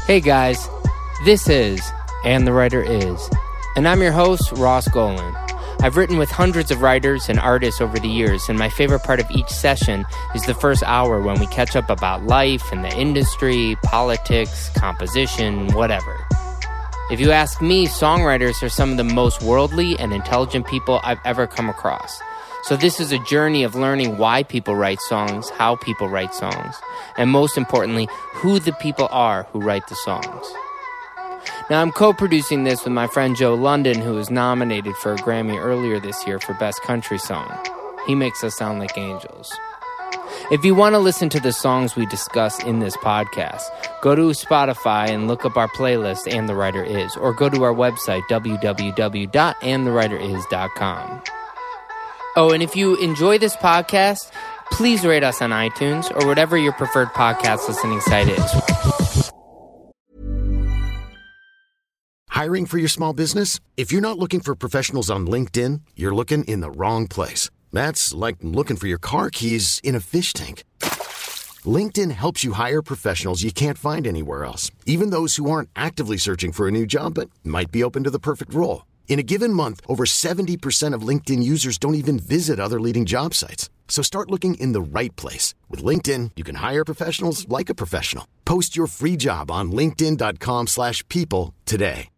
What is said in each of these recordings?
Hey guys, this is And the Writer Is, and I'm your host, Ross Golan. I've written with hundreds of writers and artists over the years, and my favorite part of each session is the first hour when we catch up about life and the industry, politics, composition, whatever. If you ask me, songwriters are some of the most worldly and intelligent people I've ever come across. So this is a journey of learning why people write songs, how people write songs, and most importantly, who the people are who write the songs. Now, I'm co-producing this with my friend Joe London, who was nominated for a Grammy earlier this year for Best Country Song. He makes us sound like angels. If you want to listen to the songs we discuss in this podcast, go to Spotify and look up our playlist, And the Writer Is, or go to our website, www.andthewriteris.com. Oh, and if you enjoy this podcast, please rate us on iTunes or whatever your preferred podcast listening site is. Hiring for your small business? If you're not looking for professionals on LinkedIn, you're looking in the wrong place. That's like looking for your car keys in a fish tank. LinkedIn helps you hire professionals you can't find anywhere else, even those who aren't actively searching for a new job but might be open to the perfect role. In a given month, over 70% of LinkedIn users don't even visit other leading job sites. So start looking in the right place. With LinkedIn, you can hire professionals like a professional. Post your free job on linkedin.com/people today.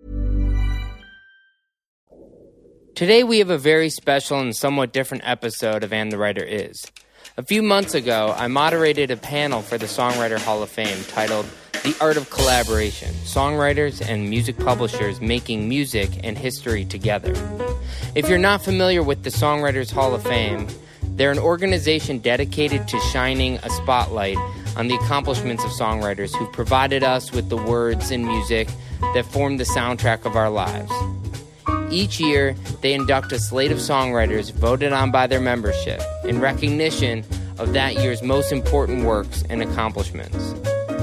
Today we have a very special and somewhat different episode of And the Writer Is. A few months ago, I moderated a panel for the Songwriter Hall of Fame titled The Art of Collaboration, Songwriters and Music Publishers Making Music and History Together. If you're not familiar with the Songwriters Hall of Fame, they're an organization dedicated to shining a spotlight on the accomplishments of songwriters who provided us with the words and music that form the soundtrack of our lives. Each year, they induct a slate of songwriters voted on by their membership in recognition of that year's most important works and accomplishments.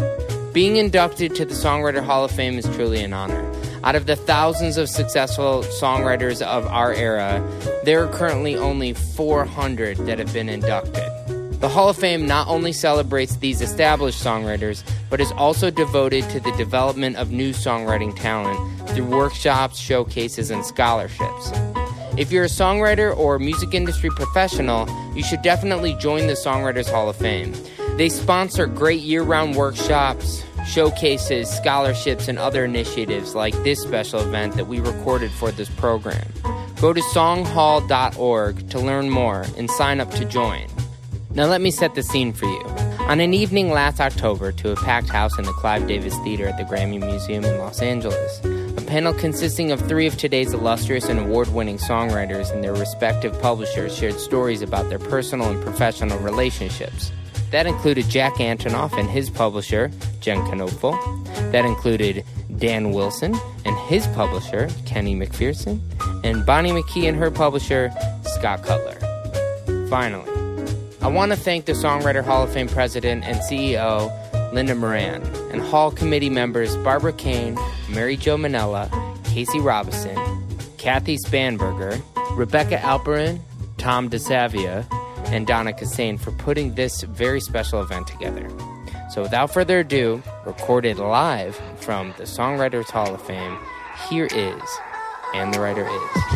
Being inducted to the Songwriter Hall of Fame is truly an honor. Out of the thousands of successful songwriters of our era, there are currently only 400 that have been inducted. The Hall of Fame not only celebrates these established songwriters, but is also devoted to the development of new songwriting talent through workshops, showcases, and scholarships. If you're a songwriter or music industry professional, you should definitely join the Songwriters Hall of Fame. They sponsor great year-round workshops, showcases, scholarships, and other initiatives like this special event that we recorded for this program. Go to songhall.org to learn more and sign up to join. Now let me set the scene for you. On an evening last October to a packed house in the Clive Davis Theater at the Grammy Museum in Los Angeles, a panel consisting of 3 of today's illustrious and award-winning songwriters and their respective publishers shared stories about their personal and professional relationships. That included Jack Antonoff and his publisher, Jen Knopfel. That included Dan Wilson and his publisher, Kenny McPherson, and Bonnie McKee and her publisher, Scott Cutler. Finally, I want to thank the Songwriter Hall of Fame President and CEO, Linda Moran, and Hall Committee members Barbara Kane, Mary Jo Manella, Casey Robinson, Kathy Spanberger, Rebecca Alperin, Tom DeSavia, and Donna Kassane for putting this very special event together. So without further ado, recorded live from the Songwriters Hall of Fame, here is And the Writer Is.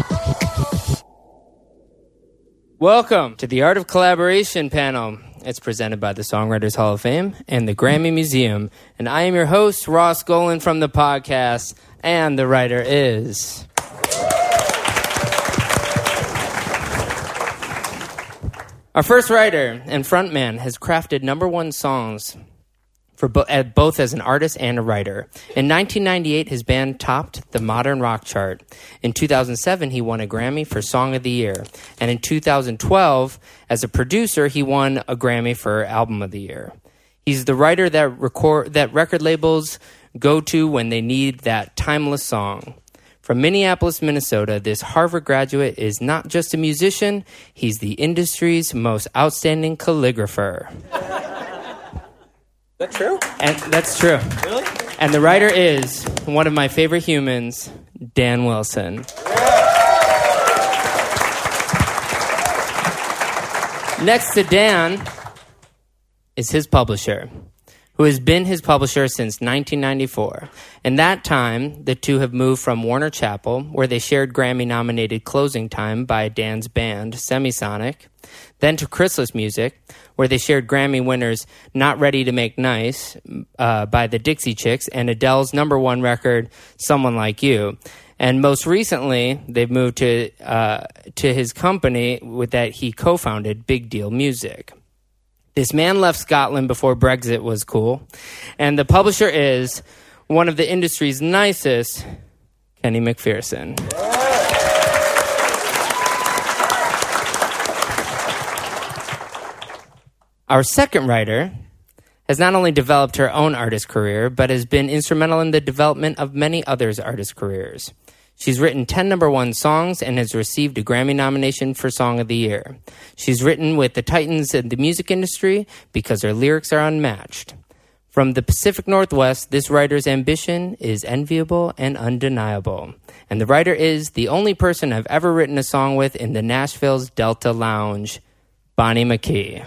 Welcome to the Art of Collaboration panel. It's presented by the Songwriters Hall of Fame and the Grammy Museum. And I am your host, Ross Golan from the podcast, And the Writer Is. Our first writer and frontman has crafted #1 songs for both as an artist and a writer. In 1998, his band topped the modern rock chart. In 2007, he won a Grammy for Song of the Year. And in 2012, as a producer, he won a Grammy for Album of the Year. He's the writer that record labels go to when they need that timeless song. From Minneapolis, Minnesota, this Harvard graduate is not just a musician, he's the industry's most outstanding calligrapher. Is that true? And that's true. Really? And the writer is one of my favorite humans, Dan Wilson. Next to Dan is his publisher, who has been his publisher since 1994. In that time, the two have moved from Warner Chappell, where they shared Grammy-nominated Closing Time by Dan's band, Semisonic, then to Chrysalis Music, where they shared Grammy winners Not Ready to Make Nice by the Dixie Chicks and Adele's #1 record, Someone Like You. And most recently, they've moved to his company that he co-founded, Big Deal Music. This man left Scotland before Brexit was cool, and the publisher is one of the industry's nicest, Kenny McPherson. Our second writer has not only developed her own artist career, but has been instrumental in the development of many others' artist careers. She's written 10 #1 songs and has received a Grammy nomination for Song of the Year. She's written with the titans of the music industry because her lyrics are unmatched. From the Pacific Northwest, this writer's ambition is enviable and undeniable. And the writer is the only person I've ever written a song with in the Nashville's Delta Lounge, Bonnie McKee.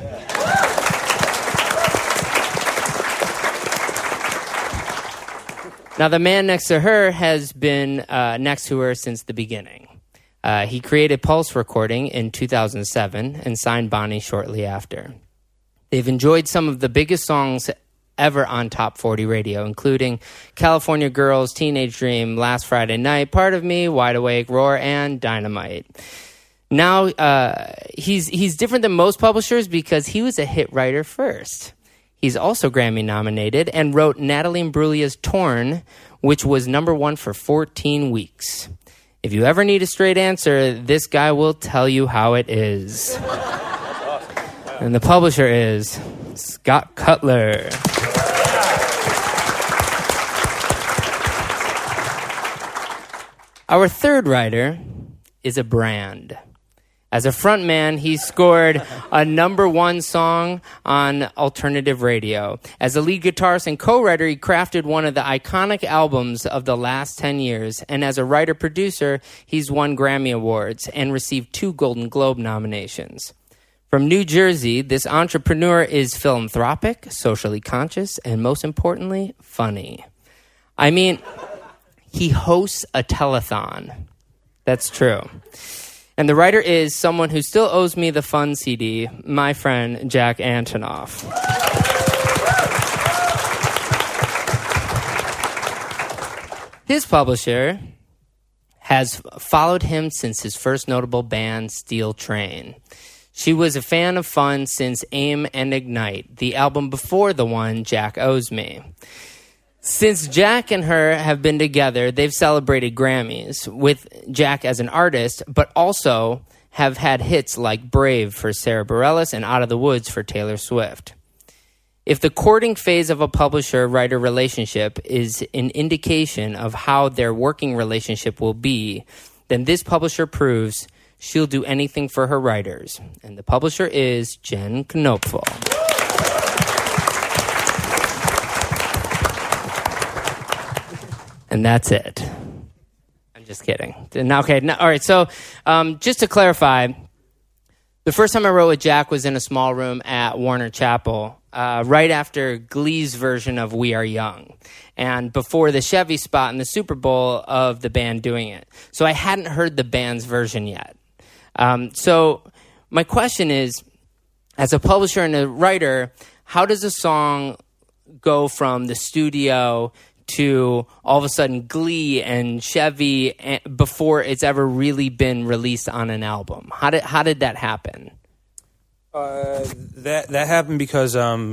Now, the man next to her has been next to her since the beginning. He created Pulse Recording in 2007 and signed Bonnie shortly after. They've enjoyed some of the biggest songs ever on Top 40 radio, including California Girls, Teenage Dream, Last Friday Night, Part of Me, Wide Awake, Roar, and Dynamite. Now, he's different than most publishers because he was a hit writer first. He's also Grammy nominated and wrote Natalie Imbruglia's Torn, which was #1 for 14 weeks. If you ever need a straight answer, this guy will tell you how it is. And the publisher is Scott Cutler. Our third writer is a brand. As a frontman, he scored a #1 song on alternative radio. As a lead guitarist and co-writer, he crafted one of the iconic albums of the last 10 years. And as a writer-producer, he's won Grammy Awards and received 2 Golden Globe nominations. From New Jersey, this entrepreneur is philanthropic, socially conscious, and most importantly, funny. I mean, he hosts a telethon. That's true. And the writer is someone who still owes me the Fun CD, my friend Jack Antonoff. His publisher has followed him since his first notable band, Steel Train. She was a fan of Fun since Aim and Ignite, the album before the one Jack owes me. Since Jack and her have been together, they've celebrated Grammys with Jack as an artist, but also have had hits like Brave for Sarah Bareilles and Out of the Woods for Taylor Swift. If the courting phase of a publisher-writer relationship is an indication of how their working relationship will be, then this publisher proves she'll do anything for her writers. And the publisher is Jen Knopfel. And that's it. I'm just kidding. Okay, all right, so just to clarify, the first time I wrote with Jack was in a small room at Warner Chappell, right after Glee's version of We Are Young, and before the Chevy spot in the Super Bowl of the band doing it. So I hadn't heard the band's version yet. So my question is, as a publisher and a writer, how does a song go from the studio to all of a sudden Glee and Chevy before it's ever really been released on an album? How did that happen? That happened because I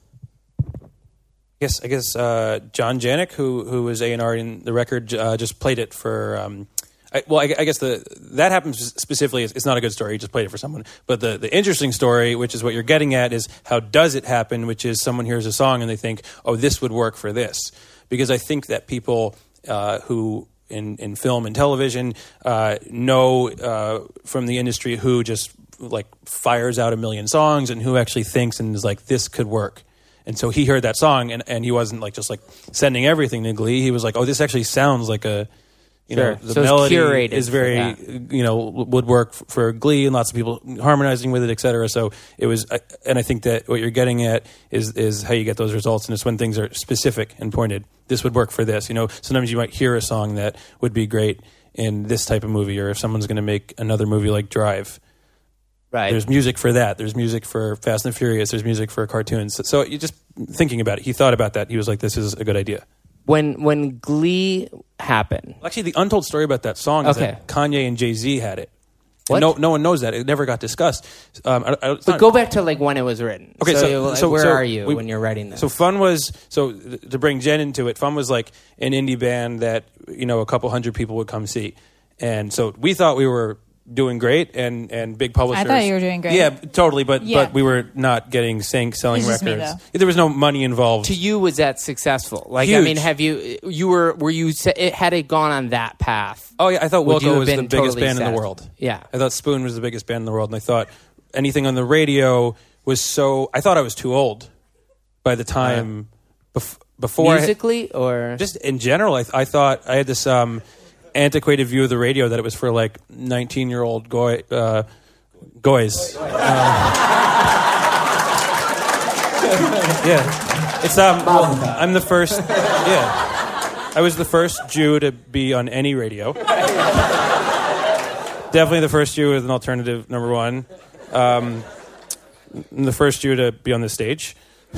guess John Janik, who was A&R in the record, just played it for. I guess that happens specifically. It's not a good story. He just played it for someone. But the interesting story, which is what you're getting at, is how does it happen? Which is someone hears a song and they think, oh, this would work for this. Because I think that people who in film and television know from the industry who just like fires out a million songs and who actually thinks and is like, this could work. And so he heard that song and he wasn't like just like sending everything to Glee. He was like, oh, this actually sounds like a know, the So it's melody curated is for very, that. you know, would work for Glee and lots of people harmonizing with it, etc. So it was, and I think that what you're getting at is how you get those results, and it's when things are specific and pointed. This would work for this. You know, sometimes you might hear a song that would be great in this type of movie, or if someone's going to make another movie like Drive. Right. There's music for that. There's music for Fast and Furious. There's music for cartoons. So you just thinking about it, he thought about that. He was like, this is a good idea. When Glee happened. Actually, the untold story about that song is that Kanye and Jay-Z had it. What? No one knows that. It never got discussed. But go back to like when it was written. Okay, so where are you when you're writing this? So Fun was, to bring Jen into it, Fun was like an indie band that, you know, a couple hundred people would come see. And so we thought we were doing great, and big publishers. I thought you were doing great. Yeah, totally, but we were not getting selling It's just me, records. There was no money involved. To you, was that successful? Like, Huge. I mean, had it gone on that path? Oh yeah, I thought would you Wilco have was the been biggest totally band in the satisfied? world. Yeah. I thought Spoon was the biggest band in the world, and I thought anything on the radio was so. I thought I was too old by the time before Musically, or just in general. I thought I had this antiquated view of the radio that it was for like 19-year-old goys. Yeah, it's I'm the first. Yeah, I was the first Jew to be on any radio. Definitely the first Jew with an alternative number one. I'm the first Jew to be on the stage.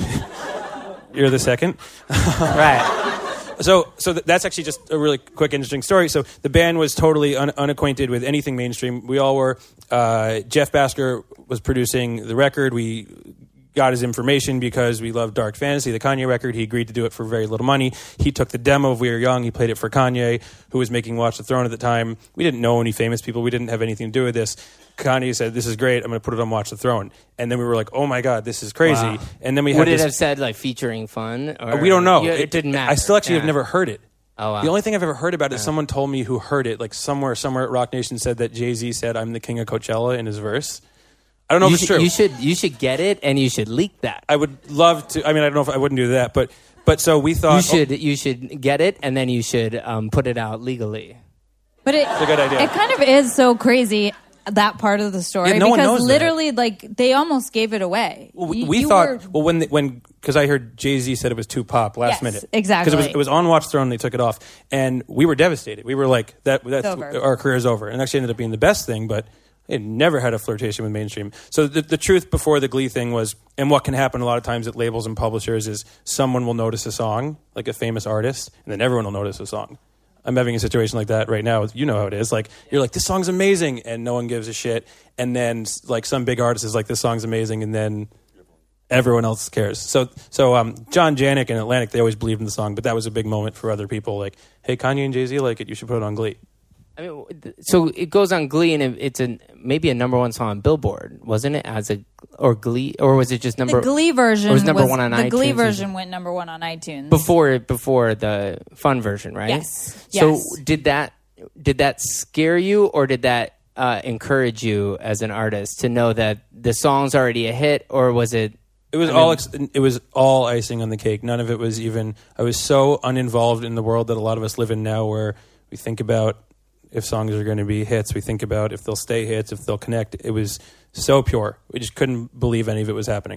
You're the second. right? So that's actually just a really quick, interesting story. So the band was totally unacquainted with anything mainstream. We all were. Jeff Basker was producing the record. We got his information because we loved Dark Fantasy, the Kanye record. He agreed to do it for very little money. He took the demo of We Are Young. He played it for Kanye, who was making Watch the Throne at the time. We didn't know any famous people. We didn't have anything to do with this. Kanye said, "This is great. I'm going to put it on Watch the Throne." And then we were like, "Oh my God, this is crazy!" Wow. And then we would had it have said like featuring Fun? Or we don't know. It didn't matter. I still actually have never heard it. Oh, wow. The only thing I've ever heard about it is someone told me who heard it, like somewhere at Rock Nation said that Jay-Z said, "I'm the king of Coachella" in his verse. I don't know if it's true. You should get it, and you should leak that. I would love to. I mean, I don't know if I wouldn't do that, but so we thought you should get it, and then you should put it out legally. But it's a good idea. It kind of is so crazy, that part of the story, Yeah, no one knows literally, like, they almost gave it away. Well, we thought when because I heard Jay-Z said it was too pop last minute, exactly, because it was on Watch the Throne and they took it off, and we were devastated. We were like, that's over. Our career's over, and actually ended up being the best thing, but. It never had a flirtation with mainstream. So the truth before the Glee thing was, and what can happen a lot of times at labels and publishers is someone will notice a song, like a famous artist, and then everyone will notice a song. I'm having a situation like that right now. You know how it is. Like, you're like, this song's amazing, and no one gives a shit. And then like some big artist is like, this song's amazing, and then everyone else cares. So John Janik and Atlantic, they always believed in the song, but that was a big moment for other people. Like, hey, Kanye and Jay-Z like it, you should put it on Glee. I mean, so it goes on Glee, and it's maybe a number one song on Billboard, wasn't it? Or Glee, or was it just the Glee version? Was number one on iTunes. The Glee version went number one on iTunes before the Fun version, right? Yes. So did that scare you, or did that encourage you as an artist to know that the song's already a hit, or was it? It was it was all icing on the cake. None of it was even. I was so uninvolved in the world that a lot of us live in now, where we think about if songs are going to be hits, we think about if they'll stay hits, if they'll connect. It was so pure. We just couldn't believe any of it was happening.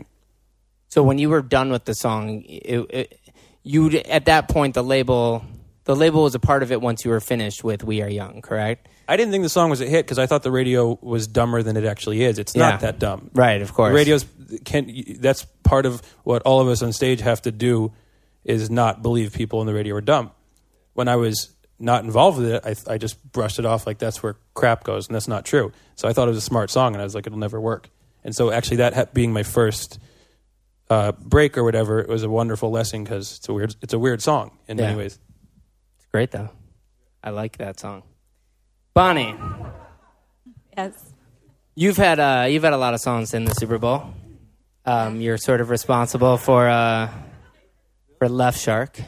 So when you were done with the song, you at that point the label was a part of it once you were finished with We Are Young, correct? I didn't think the song was a hit because I thought the radio was dumber than it actually is. It's not that dumb. Right, of course. That's part of what all of us on stage have to do is not believe people in the radio are dumb. When I was not involved with it, I just brushed it off like that's where crap goes, and that's not true. So I thought it was a smart song, and I was like, it'll never work. And so actually that being my first break or whatever, it was a wonderful lesson because it's a weird song in many ways. It's great, though. I like that song. Bonnie. Yes. You've had a lot of songs in the Super Bowl. You're sort of responsible for Left Shark.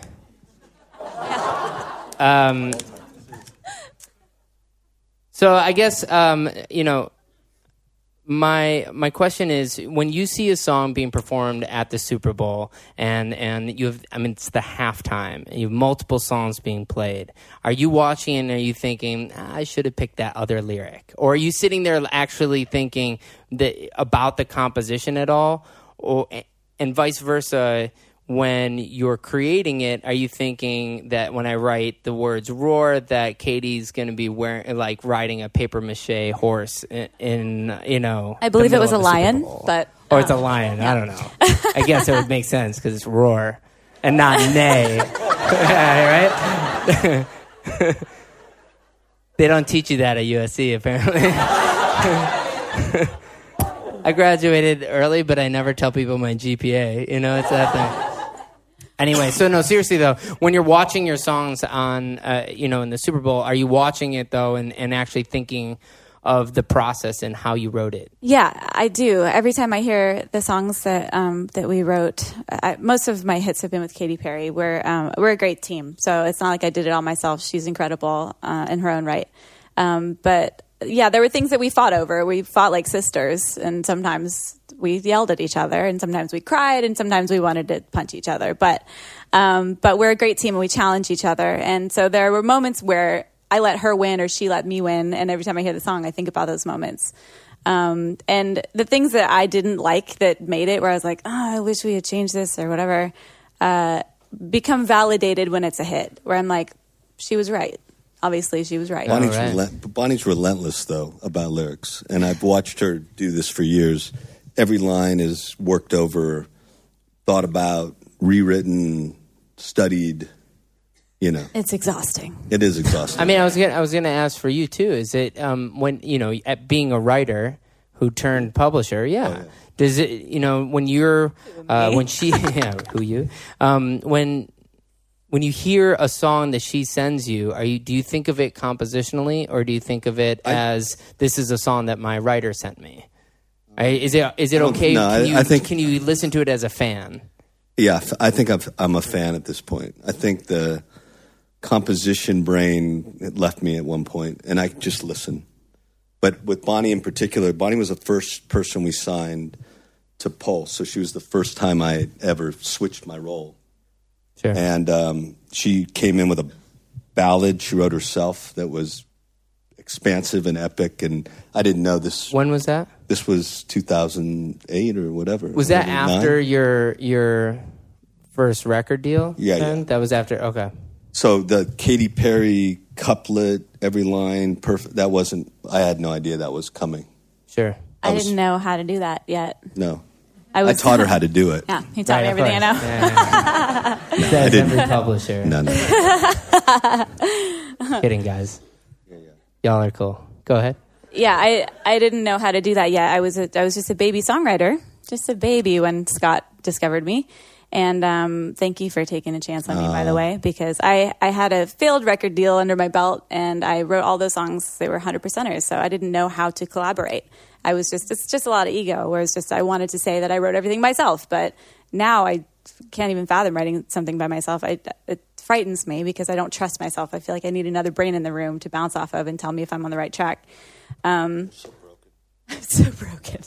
So I guess My question is, when you see a song being performed at the Super Bowl and you have, I mean, it's the halftime and you have multiple songs being played, are you watching and are you thinking, I should have picked that other lyric? Or are you sitting there actually thinking about the composition at all? And vice versa, when you're creating it, are you thinking that when I write the words roar, that Katie's going to be riding a paper mache horse in I believe it was a lion, but or it's a lion. Yeah. I don't know. I guess it would make sense because it's roar and not neigh, right? They don't teach you that at USC apparently. I graduated early, but I never tell people my GPA. It's that thing. Anyway, so no, seriously though, when you're watching your songs on, in the Super Bowl, are you watching it though and actually thinking of the process and how you wrote it? Yeah, I do. Every time I hear the songs that we wrote, most of my hits have been with Katy Perry. We're a great team, so it's not like I did it all myself. She's incredible in her own right. But yeah, there were things that we fought over. We fought like sisters, and sometimes we yelled at each other, and sometimes we cried, and sometimes we wanted to punch each other. But we're a great team, and we challenge each other. And so there were moments where I let her win or she let me win, and every time I hear the song, I think about those moments. And the things that I didn't like that made it, where I was like, I wish we had changed this or whatever, become validated when it's a hit, where I'm like, she was right. Obviously, she was right. Bonnie's relentless, though, about lyrics. And I've watched her do this for years. Every line is worked over, thought about, rewritten, studied, It's exhausting. It is exhausting. I mean, I was gonna ask for you, too. Is it, when, at being a writer who turned publisher, does it, when you're, when she, who you, when you hear a song that she sends you, do you think of it compositionally, or do you think of it as this is a song that my writer sent me? Is it okay? No, can you listen to it as a fan? Yeah, I think I'm a fan at this point. I think the composition brain left me at one point, and I just listen. But with Bonnie in particular, Bonnie was the first person we signed to Pulse, so she was the first time I ever switched my role. Sure. And she came in with a ballad she wrote herself that was expansive and epic, and I didn't know this. When was that? This was 2008 or whatever. Was that after your first record deal? Yeah. That was after, okay. So the Katy Perry couplet, every line, perfect. That wasn't, I had no idea that was coming. Sure. I didn't know how to do that yet. No. I taught her how to do it. Yeah, he taught me everything I know. Yeah. That's every publisher. No. Kidding, guys. Y'all are cool. Go ahead. Yeah, I didn't know how to do that yet. I was just a baby songwriter, just a baby when Scott discovered me. And thank you for taking a chance on me, by the way, because I had a failed record deal under my belt, and I wrote all those songs. They were 100%ers, so I didn't know how to collaborate. It's just a lot of ego, where it's just I wanted to say that I wrote everything myself, but now I can't even fathom writing something by myself. It frightens me because I don't trust myself. I feel like I need another brain in the room to bounce off of and tell me if I'm on the right track. So broken.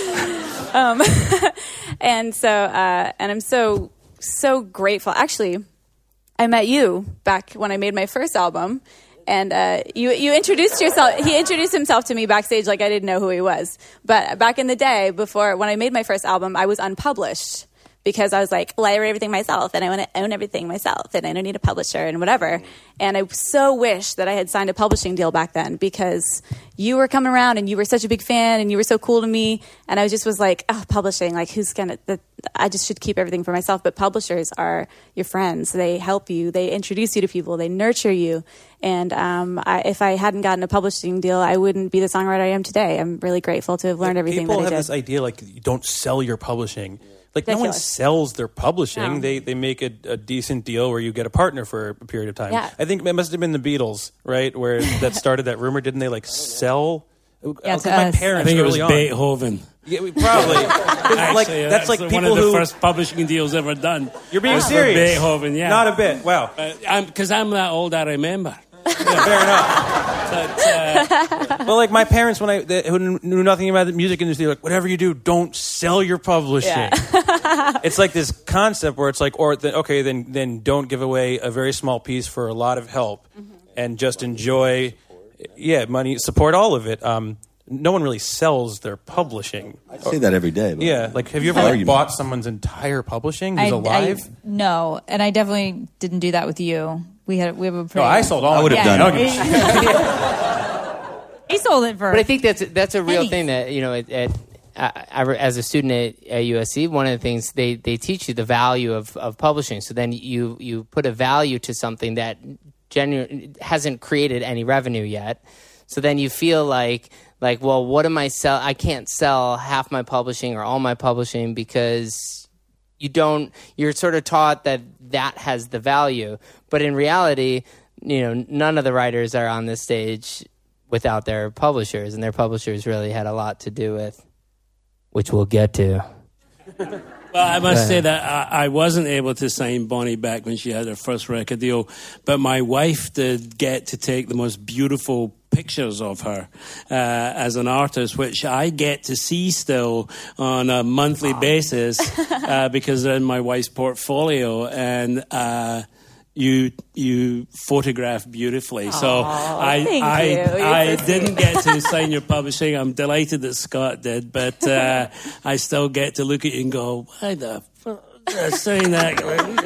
And I'm so grateful. Actually, I met you back when I made my first album, and you introduced yourself. He introduced himself to me backstage like I didn't know who he was. But back in the day, when I made my first album, I was unpublished because I was like, well, I write everything myself, and I want to own everything myself, and I don't need a publisher and whatever. And I so wish that I had signed a publishing deal back then, because you were coming around and you were such a big fan and you were so cool to me. And I was like, oh, publishing, like I just should keep everything for myself. But publishers are your friends. They help you. They introduce you to people. They nurture you. And if I hadn't gotten a publishing deal, I wouldn't be the songwriter I am today. I'm really grateful to have learned everything that I did. People have this idea like you don't sell your publishing. Like Ridiculous. No one sells their publishing. No. They make a decent deal where you get a partner for a period of time. Yeah. I think it must have been the Beatles, right, where that started that rumor. Didn't they like sell? Yeah, to my us. parents. I think it was early on. Beethoven. Yeah, probably. Actually, that's like one people of the who. first publishing deals ever done. You're being was for serious. Beethoven, yeah. Not a bit. Wow. Because I'm that old, I remember. Yeah, fair enough. Well, like my parents, who knew nothing about the music industry, like, whatever you do, don't sell your publishing. Yeah. It's like this concept where it's like, then don't give away a very small piece for a lot of help, and just enjoy, money, support all of it. No one really sells their publishing. I say that every day. Yeah, like have you ever bought someone's entire publishing who's alive? No, and I definitely didn't do that with you. We have a pretty... No, I sold all. I would have done it. He sold it for... But I think that's a real thing that, as a student at USC, one of the things they teach you the value of publishing. So then you put a value to something that hasn't created any revenue yet. So then you feel like, well, what am I sell? I can't sell half my publishing or all my publishing because you're sort of taught that has the value. But in reality, none of the writers are on this stage without their publishers, and their publishers really had a lot to do with, which we'll get to. Well, I must say that I wasn't able to sign Bonnie back when she had her first record deal, but my wife did get to take the most beautiful pictures of her as an artist, which I get to see still on a monthly basis because they're in my wife's portfolio, and you photograph beautifully. So I didn't get to sign your publishing. I'm delighted that Scott did, but I still get to look at you and go, why the fuck did I sign that?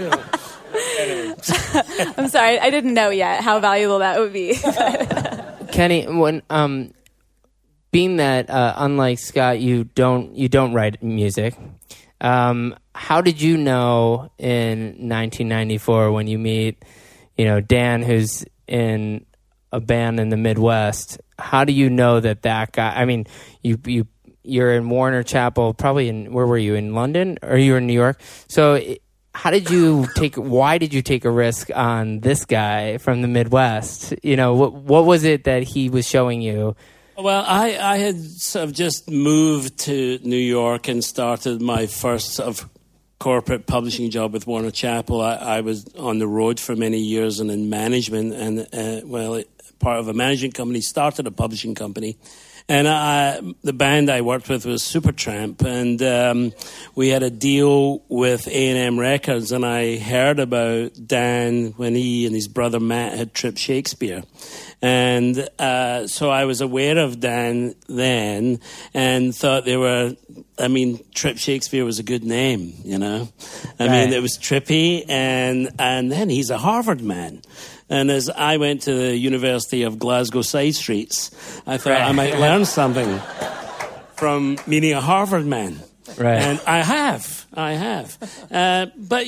I'm sorry, I didn't know yet how valuable that would be. Kenny, when being that unlike Scott, you don't write music. How did you know in 1994 when you meet, Dan, who's in a band in the Midwest? How do you know that guy? I mean, you're in Warner Chapel, probably where were you, in London, or you were in New York? So why did you take a risk on this guy from the Midwest? What was it that he was showing you? Well, I had sort of just moved to New York and started my first sort of corporate publishing job with Warner Chapel. I was on the road for many years and in management, and part of a management company, started a publishing company. And the band I worked with was Supertramp, and we had a deal with A&M Records, and I heard about Dan when he and his brother Matt had Trip Shakespeare. And so I was aware of Dan then and thought Trip Shakespeare was a good name, I mean, it was trippy, and then he's a Harvard man. And as I went to the University of Glasgow Side Streets, I thought I might learn something from meeting a Harvard man. Right. And I have. But,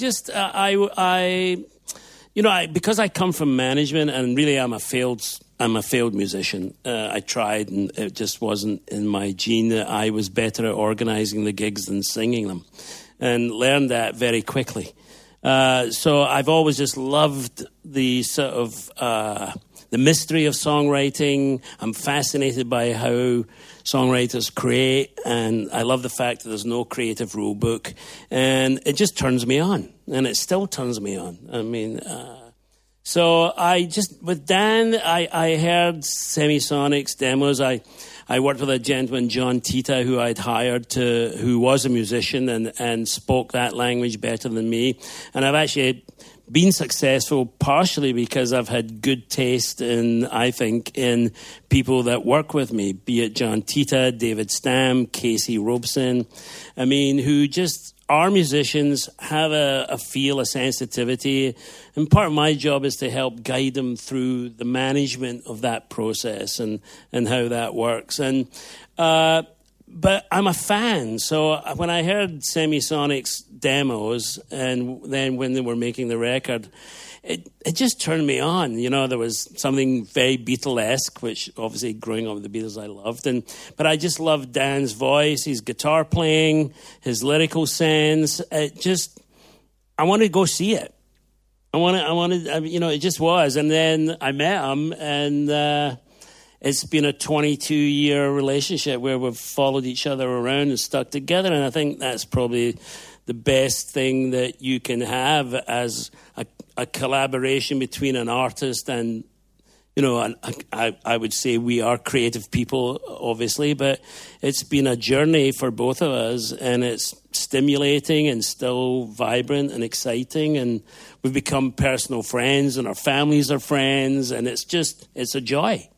because I come from management and really I'm a failed musician. I tried and it just wasn't in my gene. I was better at organizing the gigs than singing them, and learned that very quickly. So I've always just loved the sort of the mystery of songwriting. I'm fascinated by how songwriters create, and I love the fact that there's no creative rule book, and it just turns me on, and it still turns me on. I mean, so with Dan, I heard Semisonics demos. I worked with a gentleman, John Tita, who I'd hired who was a musician and spoke that language better than me. And I've actually been successful partially because I've had good taste in people that work with me, be it John Tita, David Stamm, Casey Robeson. I mean, who just are musicians, have a feel, a sensitivity, and part of my job is to help guide them through the management of that process and how that works. And but I'm a fan, so when I heard Semisonics demos, and then when they were making the record, it just turned me on. There was something very Beatlesque, which obviously growing up with the Beatles I loved, but I just loved Dan's voice, his guitar playing, his lyrical sense. I wanted to go see it. It just was. And then I met him, and it's been a 22-year relationship where we've followed each other around and stuck together, and I think that's probably the best thing that you can have as a collaboration between an artist and you know, and I would say we are creative people, obviously, but it's been a journey for both of us, and it's stimulating and still vibrant and exciting, and we've become personal friends, and our families are friends, and it's a joy.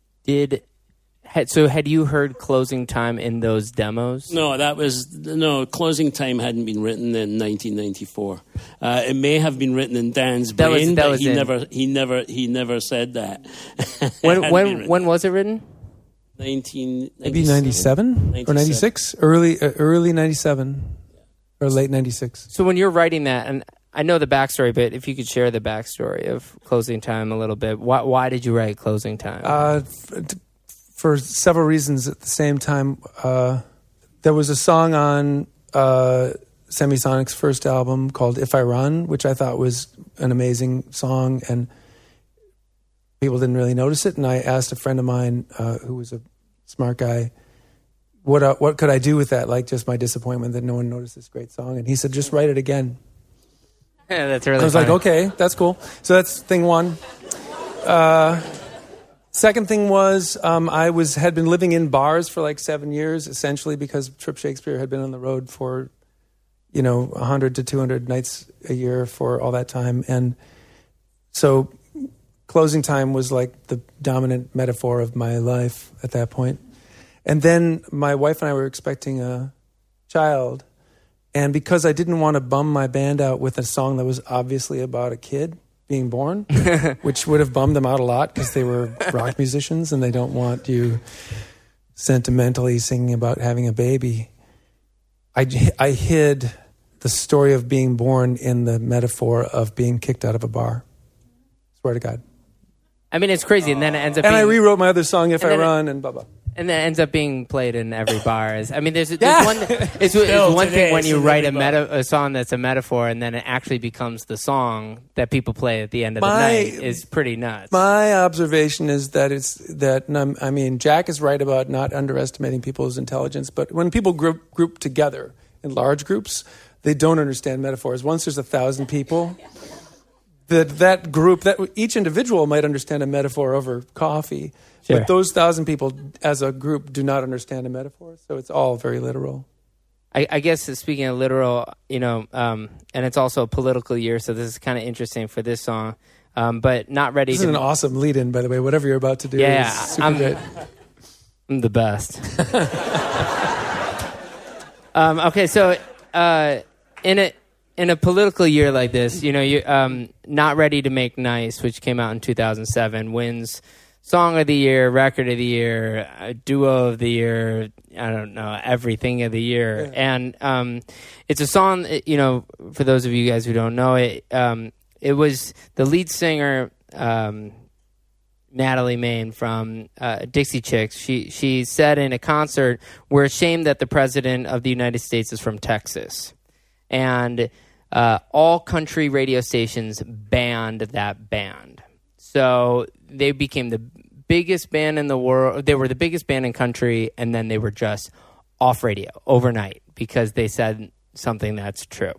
So had you heard Closing Time in those demos? No, Closing Time hadn't been written in 1994. It may have been written in Dan's brain, but he never said that. When was it written? Maybe 97 or 96, early 97 or late 96. So when you're writing that, and I know the backstory, but if you could share the backstory of Closing Time a little bit, why did you write Closing Time? For several reasons at the same time. There was a song on Semisonic's first album called If I Run, which I thought was an amazing song, and people didn't really notice it. And I asked a friend of mine who was a smart guy, what could I do with that? Like, just my disappointment that no one noticed this great song. And he said, just write it again. Yeah, that's really I was funny. like, okay, that's cool. So that's thing one. Second thing was I had been living in bars for like 7 years, essentially because Trip Shakespeare had been on the road for, 100 to 200 nights a year for all that time. And so Closing Time was like the dominant metaphor of my life at that point. And then my wife and I were expecting a child. And because I didn't want to bum my band out with a song that was obviously about a kid being born, which would have bummed them out a lot because they were rock musicians and they don't want you sentimentally singing about having a baby. I hid the story of being born in the metaphor of being kicked out of a bar. Swear to God. I mean, it's crazy, and then it ends up. And being, I rewrote my other song, If I Run, and blah blah. And then it ends up being played in every bar. There's one. It's one thing when you write a song that's a metaphor, and then it actually becomes the song that people play at the end of the night. Is pretty nuts. My observation is that Jack is right about not underestimating people's intelligence, but when people group together in large groups, they don't understand metaphors. Once there's 1,000 people, that group, that each individual might understand a metaphor over coffee. Sure. But those 1,000 people as a group do not understand a metaphor, so it's all very literal. I guess speaking of literal, and it's also a political year, so this is kind of interesting for this song, but not ready This is an awesome lead-in, by the way. Whatever you're about to do is super great. I'm the best. Okay, so in a political year like this, you're Not Ready to Make Nice, which came out in 2007, wins Song of the Year, Record of the Year, Duo of the Year, I don't know, everything of the year. Yeah. And it's a song, for those of you guys who don't know it, it was the lead singer, Natalie Main from Dixie Chicks. She said in a concert, "We're ashamed that the president of the United States is from Texas." And all country radio stations banned that band. So they became the biggest band in the world. They were the biggest band in country, and then they were just off radio overnight because they said something that's true.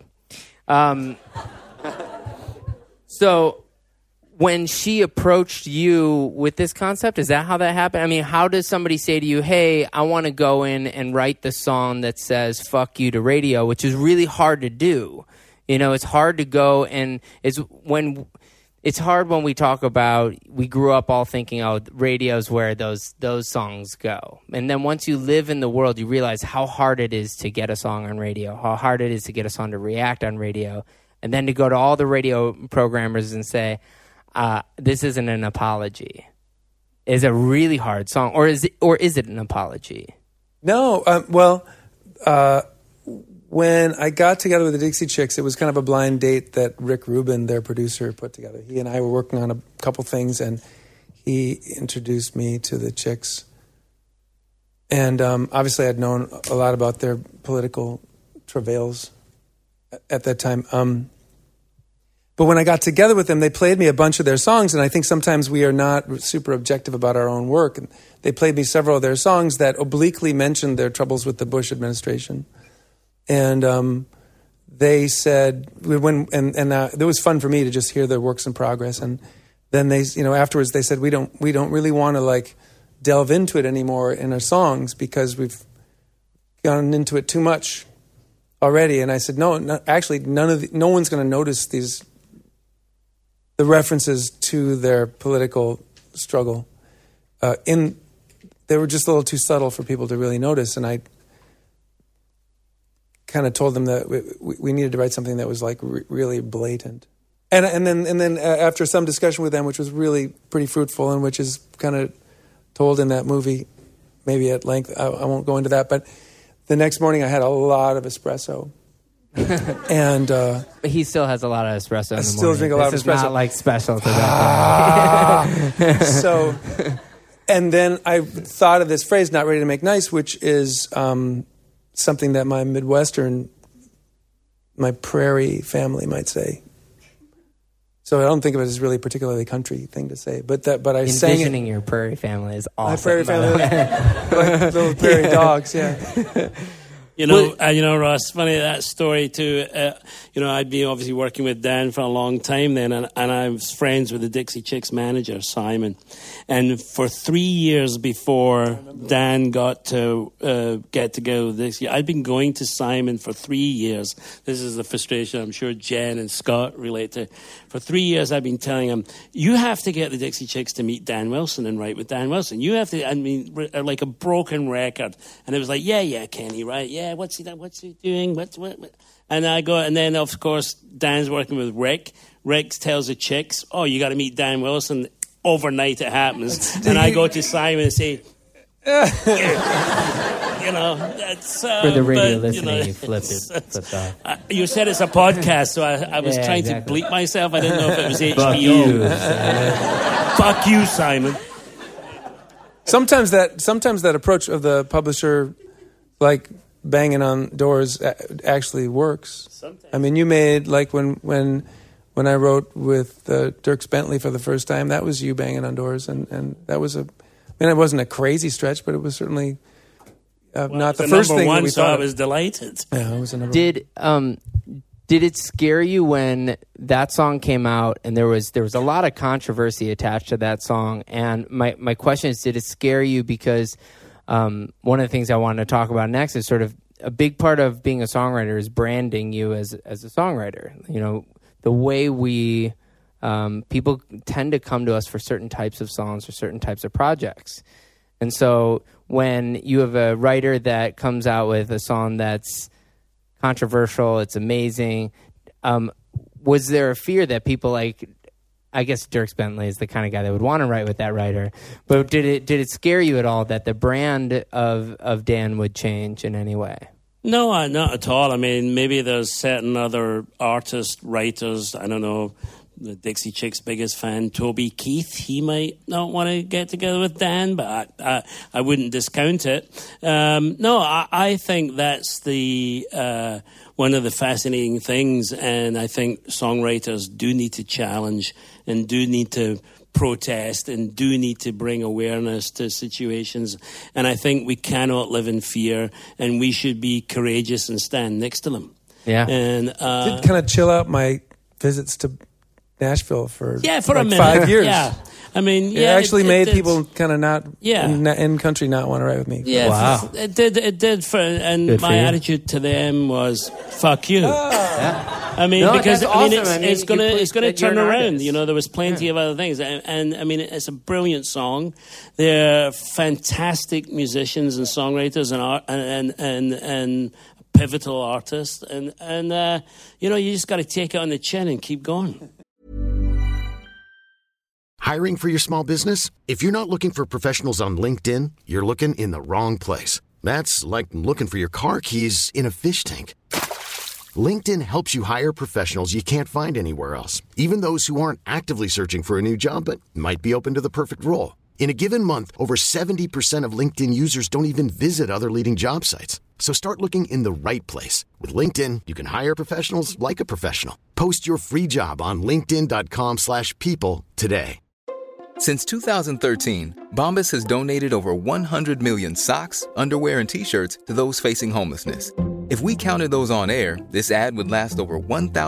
So when she approached you with this concept, is that how that happened? I mean, how does somebody say to you, hey, I want to go in and write the song that says fuck you to radio, which is really hard to do. It's hard to go, and it's hard when we talk about, we grew up all thinking, oh, radio's where those songs go. And then once you live in the world, you realize how hard it is to get a song on radio, how hard it is to get a song to react on radio, and then to go to all the radio programmers and say, this isn't an apology. It's a really hard song, or is it an apology? No, when I got together with the Dixie Chicks, it was kind of a blind date that Rick Rubin, their producer, put together. He and I were working on a couple things, and he introduced me to the Chicks. And obviously I'd known a lot about their political travails at that time. But when I got together with them, they played me a bunch of their songs, and I think sometimes we are not super objective about our own work. And they played me several of their songs that obliquely mentioned their troubles with the Bush administration. And they said, it was fun for me to just hear their works in progress. And then they, afterwards they said, we don't really want to like delve into it anymore in our songs because we've gone into it too much already. And I said, no actually, no one's going to notice the references to their political struggle. They were just a little too subtle for people to really notice. And I kind of told them that we needed to write something that was like really blatant. And then after some discussion with them, which was really pretty fruitful and which is kind of told in that movie, maybe at length, I won't go into that, but the next morning I had a lot of espresso. And But he still has a lot of espresso in the morning. I still drink a lot of espresso. It's not like special to that. So, and then I thought of this phrase, not ready to make nice, which is something that my my prairie family might say. So I don't think of it as really a particularly country thing to say, but I sang it. Envisioning your prairie family is awesome. My prairie family, like little prairie dogs, yeah. You know, Ross, funny that story too. I'd been obviously working with Dan for a long time then, and I was friends with the Dixie Chicks manager, Simon. And for 3 years before Dan got to get together with Dixie, I'd been going to Simon for 3 years. This is the frustration I'm sure Jen and Scott relate to. For 3 years, I've been telling him, you have to get the Dixie Chicks to meet Dan Wilson and write with Dan Wilson. You have to, like a broken record. And it was like, yeah, Kenny, right? Yeah, what's he doing? What? And I go, and then, of course, Dan's working with Rick. Rick tells the Chicks, oh, you got to meet Dan Wilson. Overnight it happens. And I go to Simon and say, that's... For the radio listening, you flipped off. You said it's a podcast, so I was trying to bleep myself. I didn't know if it was HBO. Fuck you, Simon. Sometimes that approach of the publisher, like banging on doors, actually works. Sometimes. I mean, you made, like when I wrote with Dierks Bentley for the first time, that was you banging on doors, and that was it wasn't a crazy stretch, but it was certainly not the first thing that we thought. I was delighted. Yeah, it was a number one. Did it scare you when that song came out and there was a lot of controversy attached to that song? And my question is, did it scare you because one of the things I wanted to talk about next is sort of a big part of being a songwriter is branding you as a songwriter. You know, the way we people tend to come to us for certain types of songs or certain types of projects. And so when you have a writer that comes out with a song that's controversial, it's amazing, was there a fear that people like, I guess Dierks Bentley is the kind of guy that would want to write with that writer, but did it scare you at all that the brand of Dan would change in any way? No, not at all. I mean, maybe there's certain other artists, writers, I don't know, the Dixie Chicks' biggest fan, Toby Keith, he might not want to get together with Dan, but I wouldn't discount it. I think that's the one of the fascinating things, and I think songwriters do need to challenge and do need to protest and do need to bring awareness to situations. And I think we cannot live in fear, and we should be courageous and stand next to them. Yeah. And did kind of chill out my visits to Nashville for a minute. 5 years. Yeah. I mean, it actually made people kind of not in country not want to write with me. Yeah, wow. It did. And good my attitude to them was "fuck you." Yeah. I mean, because awesome. it's going to turn around. Artist. You know, there was plenty of other things, and I mean, it's a brilliant song. They're fantastic musicians and songwriters and pivotal artists, and you just got to take it on the chin and keep going. Hiring for your small business? If you're not looking for professionals on LinkedIn, you're looking in the wrong place. That's like looking for your car keys in a fish tank. LinkedIn helps you hire professionals you can't find anywhere else, even those who aren't actively searching for a new job but might be open to the perfect role. In a given month, over 70% of LinkedIn users don't even visit other leading job sites. So start looking in the right place. With LinkedIn, you can hire professionals like a professional. Post your free job on linkedin.com/people today. Since 2013, Bombas has donated over 100 million socks, underwear, and T-shirts to those facing homelessness. If we counted those on air, this ad would last over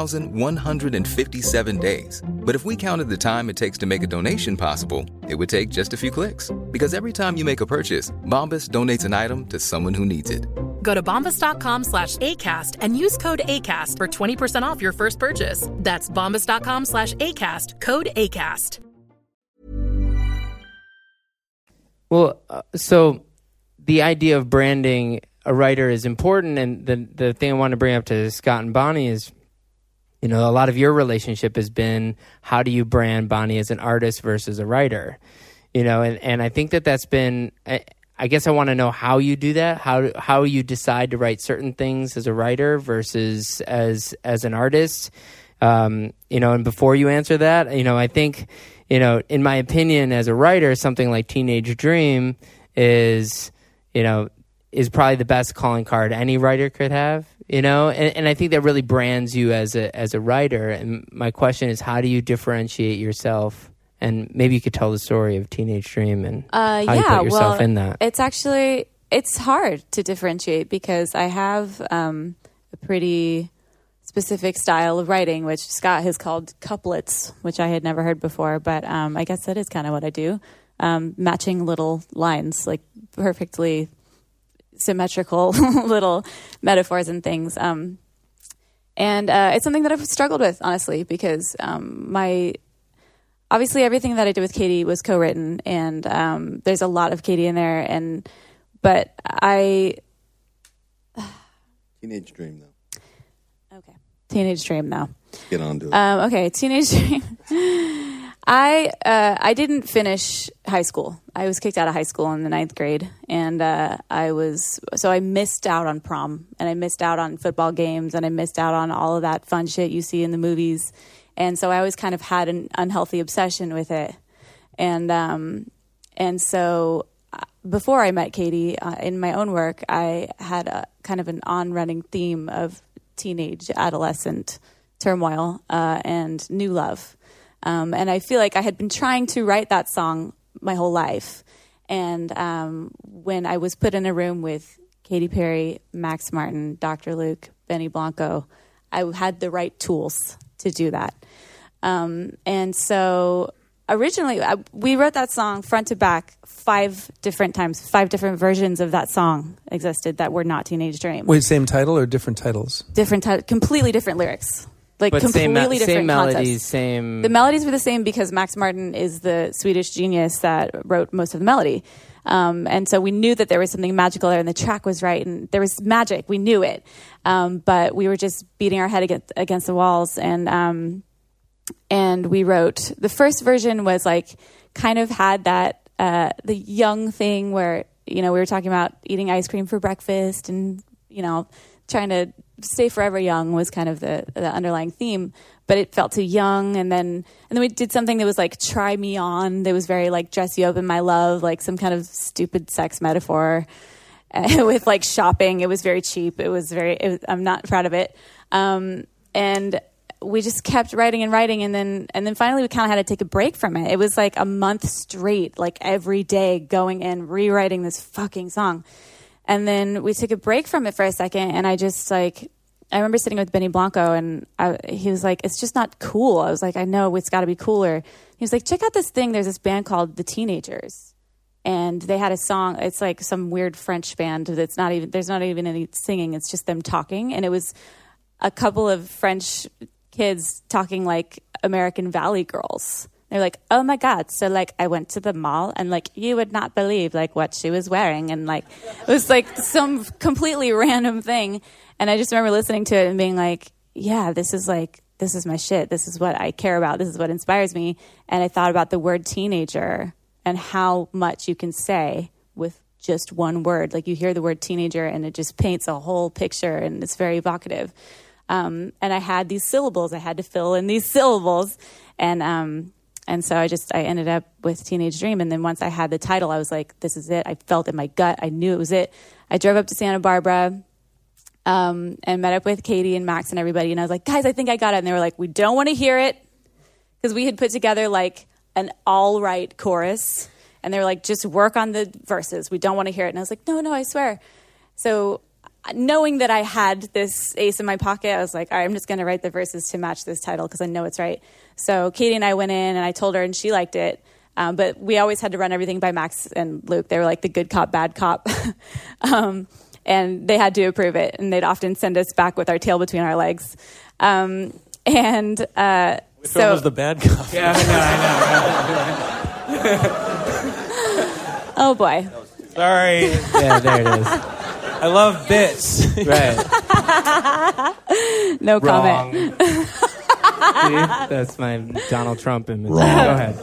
1,157 days. But if we counted the time it takes to make a donation possible, it would take just a few clicks. Because every time you make a purchase, Bombas donates an item to someone who needs it. Go to bombas.com/ACAST and use code ACAST for 20% off your first purchase. That's bombas.com/ACAST, code ACAST. Well, so the idea of branding a writer is important, and the thing I want to bring up to Scott and Bonnie is, a lot of your relationship has been, how do you brand Bonnie as an artist versus a writer? And I think that's been, I guess I want to know how you do that, how you decide to write certain things as a writer versus as an artist. And before you answer that, I think, in my opinion, as a writer, something like Teenage Dream is probably the best calling card any writer could have, and I think that really brands you as a writer. And my question is, how do you differentiate yourself? And maybe you could tell the story of Teenage Dream and how you put yourself in that. It's hard to differentiate because I have a pretty specific style of writing, which Scott has called couplets, which I had never heard before, but I guess that is kind of what I do. Matching little lines, like perfectly symmetrical little metaphors and things. And it's something that I've struggled with, honestly, because obviously everything that I did with Katie was co-written, and there's a lot of Katie in there. But Teenage Dream, though. Okay. Teenage Dream, though. Get on to it. Okay, Teenage Dream. I didn't finish high school. I was kicked out of high school in the 9th grade, and I missed out on prom, and I missed out on football games, and I missed out on all of that fun shit you see in the movies, and so I always kind of had an unhealthy obsession with it, and so before I met Katie, in my own work, I had a kind of an on-running theme of teenage adolescent turmoil and new love. And I feel like I had been trying to write that song my whole life. And when I was put in a room with Katy Perry, Max Martin, Dr. Luke, Benny Blanco, I had the right tools to do that. And so originally, we wrote that song front to back 5 different times. 5 different versions of that song existed that were not Teenage Dream. Wait, same title or different titles? Completely different lyrics. Like but completely different same melodies, concepts. same. The melodies were the same because Max Martin is the Swedish genius that wrote most of the melody, and so we knew that there was something magical there, and the track was right, and there was magic. We knew it, but we were just beating our head against the walls, and we wrote the first version was like kind of had that the young thing where we were talking about eating ice cream for breakfast and trying to stay forever young was kind of the underlying theme, but it felt too young. And then we did something that was like, try me on. That was very like, dress you up in my love, like some kind of stupid sex metaphor with like shopping. It was very cheap. I'm not proud of it. And we just kept writing and writing. And then finally we kind of had to take a break from it. It was like a month straight, like every day going in, rewriting this fucking song. And then we took a break from it for a second, and I remember sitting with Benny Blanco, and he was like, it's just not cool. I was like, I know, it's got to be cooler. He was like, check out this thing. There's this band called The Teenagers, and they had a song. It's like some weird French band there's not even any singing. It's just them talking, and it was a couple of French kids talking like American Valley girls. They're like, oh my God. So like I went to the mall and like you would not believe like what she was wearing. And like it was like some completely random thing. And I just remember listening to it and being like, yeah, this is my shit. This is what I care about. This is what inspires me. And I thought about the word teenager and how much you can say with just one word. Like you hear the word teenager and it just paints a whole picture and it's very evocative. And I had these syllables. I had to fill in these syllables. And so I ended up with Teenage Dream. And then once I had the title, I was like, this is it. I felt in my gut. I knew it was it. I drove up to Santa Barbara and met up with Katie and Max and everybody. And I was like, guys, I think I got it. And they were like, we don't want to hear it. Because we had put together like an all right chorus. And they were like, just work on the verses. We don't want to hear it. And I was like, no, I swear. So knowing that I had this ace in my pocket, I was like, all right, I'm just going to write the verses to match this title because I know it's right. So Katie and I went in and I told her and she liked it. But we always had to run everything by Max and Luke. They were like the good cop, bad cop. And they had to approve it. And they'd often send us back with our tail between our legs. Which one was the bad cop? Yeah, I know. Oh, boy. Sorry. Yeah, there it is. I love bits. Right. No comment. See, that's my Donald Trump image. Wrong. Go ahead.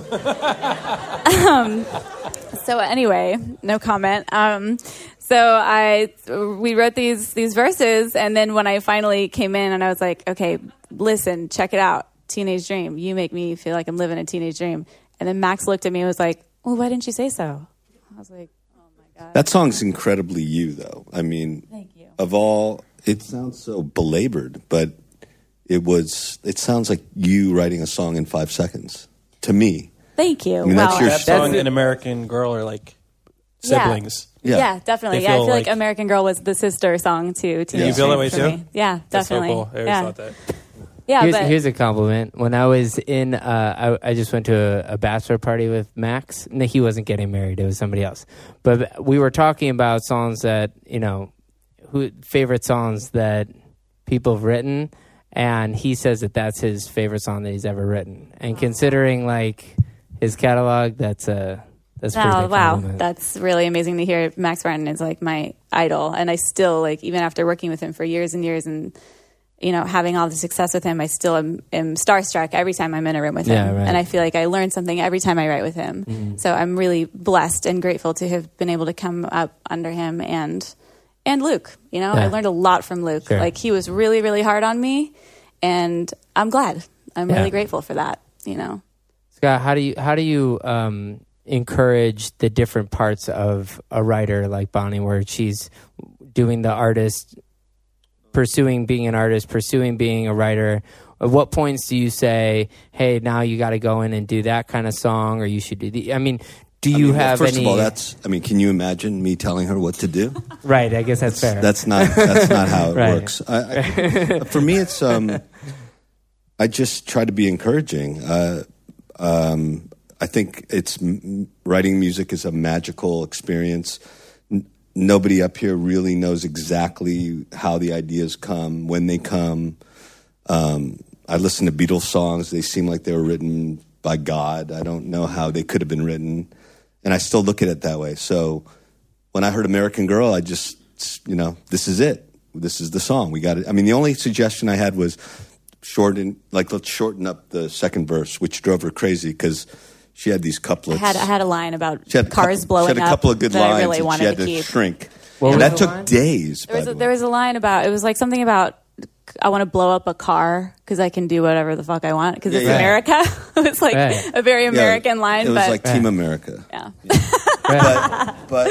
So anyway, no comment. So we wrote these verses, and then when I finally came in and I was like, okay, listen, check it out. Teenage dream. You make me feel like I'm living a teenage dream. And then Max looked at me and was like, well, why didn't you say so? I was like, oh my God. That song's incredibly you, though. I mean, Thank you. of all, it sounds so belabored, but it sounds like you writing a song in 5 seconds to me. Thank you. I mean, that's your That song and American Girl are like siblings. Yeah, definitely. They I feel feel like like American Girl was the sister song to Do you feel that way too? Yeah, That's so definitely. cool. I always thought that. Yeah, Here's a compliment. When I was in, I just went to a bachelor party with Max. No, he wasn't getting married. It was somebody else. But we were talking about songs that, favorite songs that people have written. And he says that that's his favorite song that he's ever written. And considering like his catalog, that's a pretty big compliment. That's really amazing to hear. Max Martin is like my idol, and I still like, even after working with him for years and years, and having all the success with him, I still am starstruck every time I'm in a room with him. Yeah, right. And I feel like I learn something every time I write with him. Mm-hmm. So I'm really blessed and grateful to have been able to come up under him and Luke. I learned a lot from Luke. Sure. Like, he was really, really hard on me, and I'm glad. I'm really grateful for that. Scott, how do you encourage the different parts of a writer like Bonnie, where she's doing the artist, pursuing being an artist, pursuing being a writer? At what points do you say, hey, now you got to go in and do that kind of song, or you should do the... Do you have first any... of all, can you imagine me telling her what to do? Right, I guess that's fair. That's not how it Right. works. For me, it's... I just try to be encouraging. I think writing music is a magical experience. Nobody up here really knows exactly how the ideas come, when they come. I listen to Beatles songs. They seem like they were written by God. I don't know how they could have been written. And I still look at it that way. So when I heard American Girl, I just, this is it. This is the song. We got it. The only suggestion I had was let's shorten up the second verse, which drove her crazy because she had these couplets. I had a line about She cars blowing up. She had a couple of good that lines I really and wanted she had to to keep. shrink. What And was that the took line? days. There was a line about, it was like something about, I want to blow up a car because I can do whatever the fuck I want because it's America. It was like a very American line. It was but like Team America. Yeah. But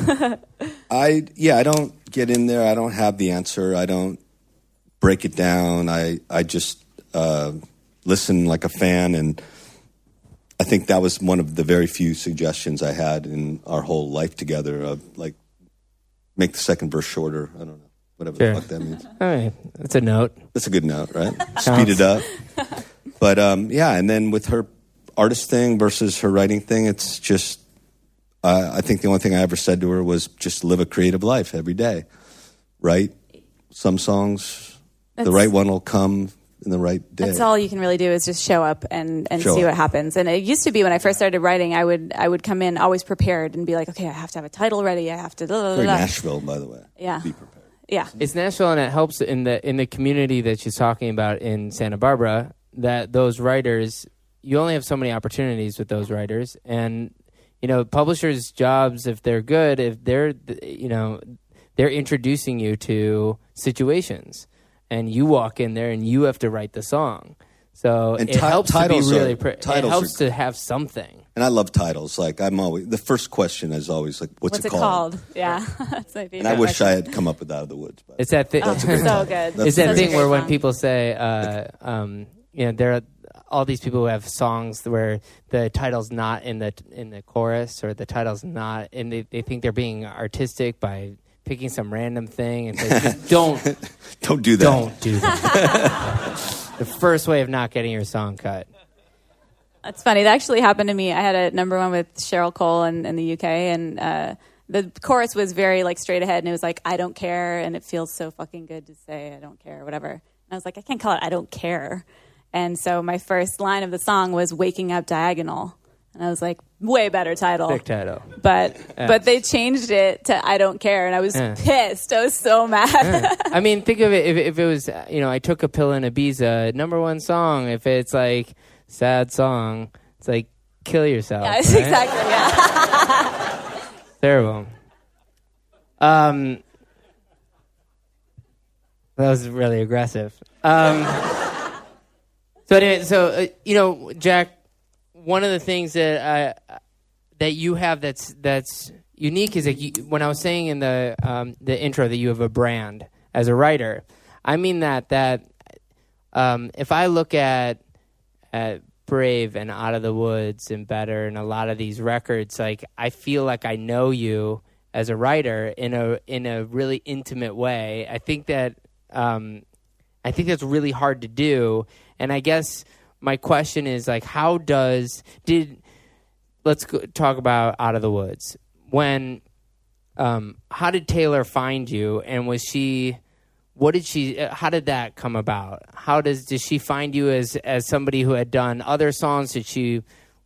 I don't get in there. I don't have the answer. I don't break it down. I just listen like a fan, and I think that was one of the very few suggestions I had in our whole life together of like make the second verse shorter. I don't know. Whatever the fuck that means. All right, that's a note. That's a good note, right? Speed it up. But and then with her artist thing versus her writing thing, it's just, I think the only thing I ever said to her was just live a creative life every day. Write some songs, the right one will come in the right day. That's all you can really do is just show up and Show see up. what happens. And it used to be when I first started writing, I would come in always prepared and be like, okay, I have to have a title ready. I have to. Very Nashville, by the way. Yeah. Be prepared. Yeah. It's Nashville, and it helps in the community that she's talking about in Santa Barbara, that those writers, you only have so many opportunities with those writers. And, publishers' jobs, if they're good, if they're introducing you to situations. And you walk in there and you have to write the song. So And it helps to be titles really... are- it titles helps are- to have something. And I love titles. Like the first question is always like, what's it called? Yeah. That's my favorite And I wish question. I had come up with Out of the Woods. But It's that thing. So good. That's It's that a thing great where when song. people say, there are all these people who have songs where the title's not in the chorus, or the title's not, and they think they're being artistic by picking some random thing and say, just don't do that. Don't do that. The first way of not getting your song cut. That's funny. That actually happened to me. I had a number one with Cheryl Cole in the UK, and the chorus was very like straight ahead, and it was like, I don't care, and it feels so fucking good to say I don't care, whatever. And I was like, I can't call it I don't care. And so my first line of the song was Waking Up Diagonal. And I was like, way better title. Big title. But they changed it to I don't care, and I was pissed. I was so mad. I mean, think of it, if it was, I Took a Pill in Ibiza, number one song. If it's like sad song, it's like kill yourself. Yeah, right? exactly, yeah. Terrible. That was really aggressive. So anyway, Jack, one of the things that you have that's unique is that when I was saying in the intro that you have a brand as a writer, I mean that if I look at Brave and Out of the Woods and Better and a lot of these records, like I feel like I know you as a writer in a really intimate way. I think that's really hard to do. And I guess my question is like, let's talk about Out of the Woods. How did Taylor find you, and how did that come about? Did she find you as somebody who had done other songs? Did she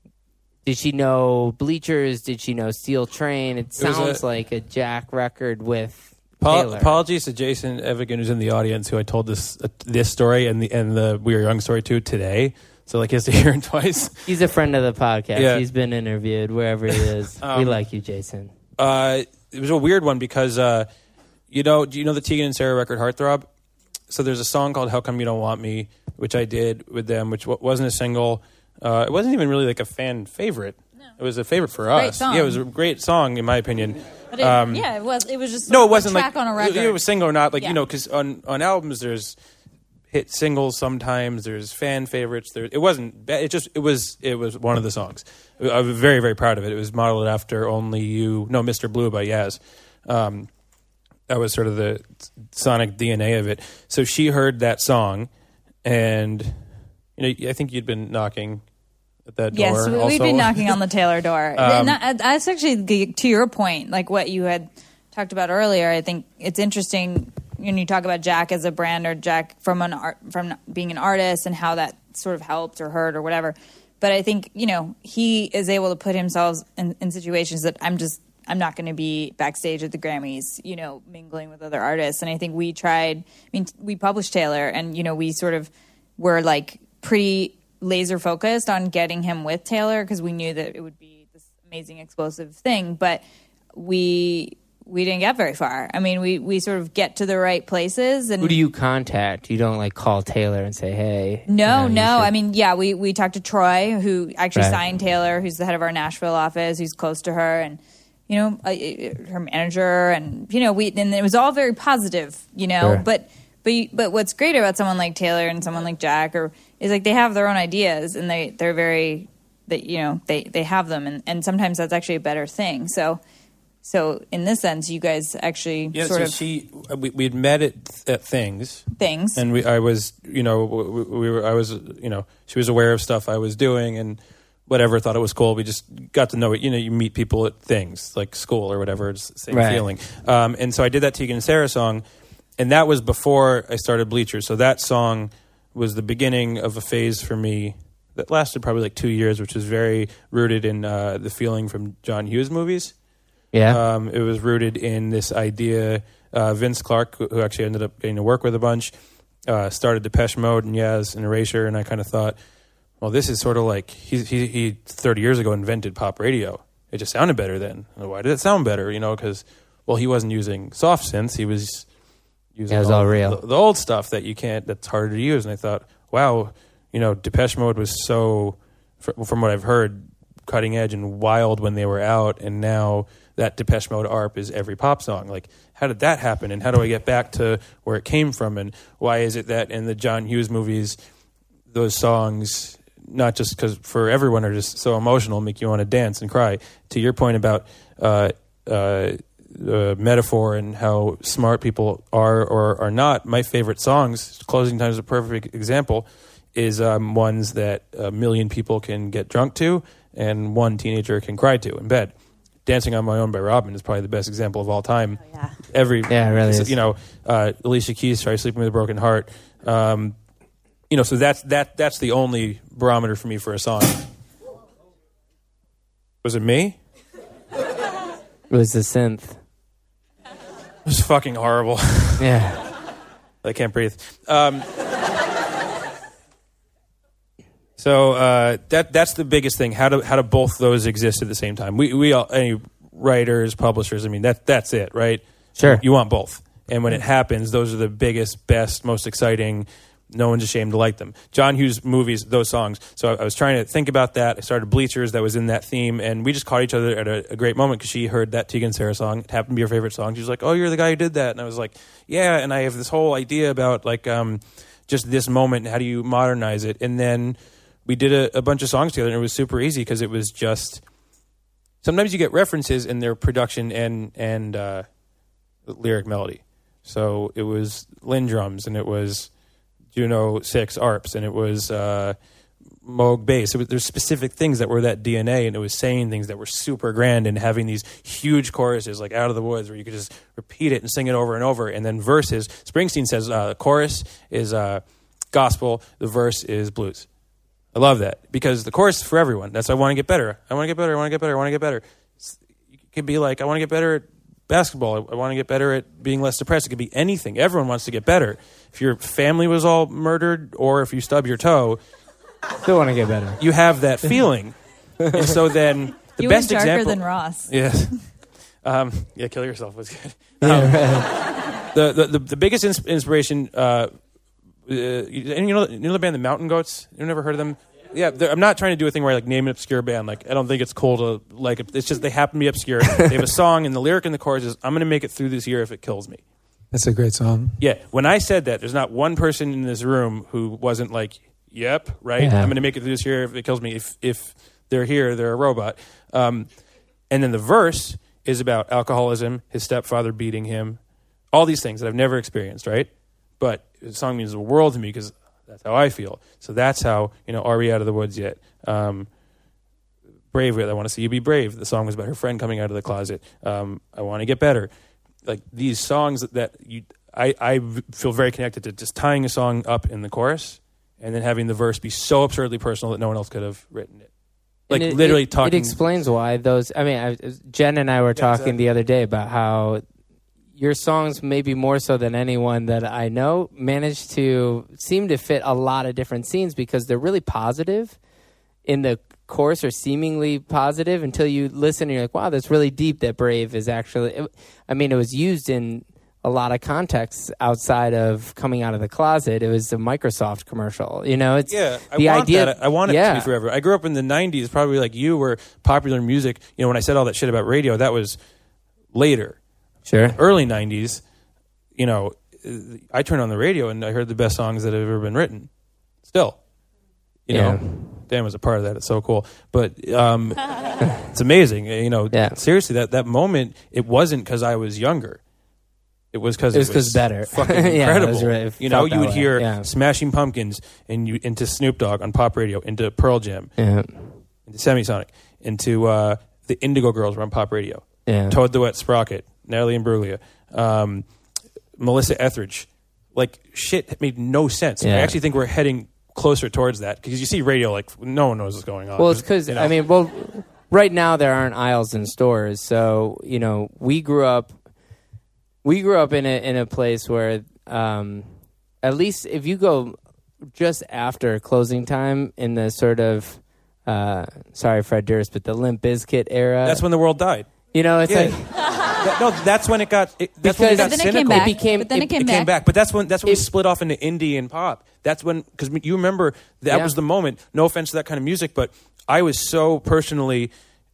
know Bleachers? Did she know Steel Train? It sounds like a Jack record with Taylor. Apologies to Jason Evigan, who's in the audience, who I told this story and the We Are Young story to today. So like he has to hear it twice. He's a friend of the podcast. Yeah. He's been interviewed wherever he is. We like you, Jason. It was a weird one because do you know the Tegan and Sara record Heartthrob? So there's a song called How Come You Don't Want Me, which I did with them, which wasn't a single. It wasn't even really like a fan favorite. No. It was a favorite for us. Song. Yeah, it was a great song in my opinion. But it was. It was just no, it wasn't a track like on a record. it was single or not. Like because on albums there's hit singles sometimes. There's fan favorites. It wasn't bad. It was one of the songs. I was very, very proud of it. It was modeled after Only You. No, Mr. Blue by Yaz. That was sort of the sonic DNA of it. So she heard that song, and I think you'd been knocking at that door. Yes, we've been knocking on the Taylor door. That's actually to your point, like what you had talked about earlier. I think it's interesting when you talk about Jack as a brand or Jack from being an artist and how that sort of helped or hurt or whatever. But I think he is able to put himself in situations that I'm not going to be backstage at the Grammys, mingling with other artists. And I think we published Taylor, and we sort of were like pretty laser focused on getting him with Taylor because we knew that it would be this amazing explosive thing, but we didn't get very far. I mean, we sort of get to the right places. And who do you contact? You don't like call Taylor and say, hey. No. I mean, yeah, we talked to Troy, who actually signed Taylor, who's the head of our Nashville office, who's close to her, and her manager, and and it was all very positive, Sure. But what's great about someone like Taylor and someone like Jack is like they have their own ideas, and they're very they have them, and sometimes that's actually a better thing. So in this sense, you guys actually we had met at things, and she was aware of stuff I was doing and whatever, thought it was cool. We just got to know it. You meet people at things like school or whatever. It's the same feeling. And so I did that Tegan and Sara song, and that was before I started Bleachers. So that song was the beginning of a phase for me that lasted probably like 2 years, which was very rooted in the feeling from John Hughes movies. Yeah. It was rooted in this idea. Vince Clarke, who actually ended up getting to work with a bunch, started Depeche Mode and Yaz and Erasure, and I kind of thought, well, this is sort of like he 30 years ago invented pop radio. It just sounded better then. Why did it sound better? Because he wasn't using soft synths. He was using all real. The old stuff that's harder to use. And I thought, wow, Depeche Mode was so, from what I've heard, cutting edge and wild when they were out, and now that Depeche Mode ARP is every pop song. Like, how did that happen? And how do I get back to where it came from? And why is it that in the John Hughes movies, those songs, not just because for everyone, are just so emotional, make you want to dance and cry? To your point about the metaphor and how smart people are or are not, my favorite songs, Closing Time is a perfect example, is ones that 1 million people can get drunk to and one teenager can cry to in bed. Dancing on My Own by Robin is probably the best example of all time. Oh, yeah. It really is. You know, Alicia Keys, Try Sleeping with a Broken Heart. You know, so that's the only barometer for me for a song. Was it me? It was the synth. It was fucking horrible. Yeah. I can't breathe. So that's the biggest thing. How do both those exist at the same time? We all, any writers, publishers. I mean, that's it, right? Sure. You want both, and when it happens, those are the biggest, best, most exciting. No one's ashamed to like them. John Hughes movies, those songs. So I was trying to think about that. I started Bleachers, that was in that theme, and we just caught each other at a great moment because she heard that Tegan Sara song. It happened to be her favorite song. She was like, "Oh, you're the guy who did that," and I was like, "Yeah." And I have this whole idea about like just this moment. How do you modernize it? And then we did a bunch of songs together, and it was super easy because it was just. Sometimes you get references in their production and lyric melody. So it was Lynn drums, and it was Juno 6 arps, and it was Moog bass. There's specific things that were that DNA, and it was saying things that were super grand and having these huge choruses like Out of the Woods where you could just repeat it and sing it over and over. And then verses. Springsteen says the chorus is gospel, the verse is blues. I love that because the chorus is for everyone. That's I want to get better. I want to get better. I want to get better. I want to get better. It could be like I want to get better at basketball. I want to get better at being less depressed. It could be anything. Everyone wants to get better. If your family was all murdered or if you stub your toe, still want to get better. You have that feeling. And so then the best darker example. than Ross. Yes. Yeah, Kill Yourself was good. Yeah, the biggest inspiration. And you know the band The Mountain Goats? You've never heard of them? Yeah, I'm not trying to do a thing where I like name an obscure band. Like I don't think it's cool to like. It's just they happen to be obscure. They have a song, and the lyric in the chorus is, "I'm going to make it through this year if it kills me." That's a great song. Yeah, when I said that, there's not one person in this room who wasn't like, "Yep, right. Yeah. I'm going to make it through this year if it kills me." If they're here, they're a robot. And then the verse is about alcoholism, his stepfather beating him, all these things that I've never experienced. Right, but the song means the world to me because that's how I feel. So that's how, Are We Out of the Woods Yet? Brave, I Want to See You Be Brave. The song was about her friend coming out of the closet. I Want to Get Better. Like these songs that I feel very connected to just tying a song up in the chorus and then having the verse be so absurdly personal that no one else could have written it. Like literally talking. It explains why those, Jen and I were talking the other day about how your songs, maybe more so than anyone that I know, manage to seem to fit a lot of different scenes because they're really positive in the chorus or seemingly positive until you listen and you're like, wow, that's really deep that Brave is actually... it was used in a lot of contexts outside of coming out of the closet. It was a Microsoft commercial. It's the idea. I want it to be forever. I grew up in the 90s, probably like you, where popular music, when I said all that shit about radio, that was later. Sure. Early 90s, I turned on the radio and I heard the best songs that have ever been written. Still. Dan was a part of that. It's so cool. But it's amazing. Seriously, that moment, it wasn't because I was younger. It was because it was better. Fucking incredible. Really, you would hear Smashing Pumpkins and into Snoop Dogg on pop radio, into Pearl Jam, into Semisonic, into the Indigo Girls were on pop radio. Yeah. Toad the Wet Sprocket, Natalie Imbruglia, Melissa Etheridge. Like, shit made no sense. Yeah. I actually think we're heading closer towards that because you see radio, like, no one knows what's going on. Well, it's because, right now there aren't aisles in stores. So, we grew up in a place where, at least if you go just after closing time in the sort of, sorry, Fred Durst, but the Limp Bizkit era. That's when the world died. It's like... that's when it got. That's when it got cynical. It came back. But that's when we split off into indie and pop. That's when, because you remember that was the moment. No offense to that kind of music, but I was so personally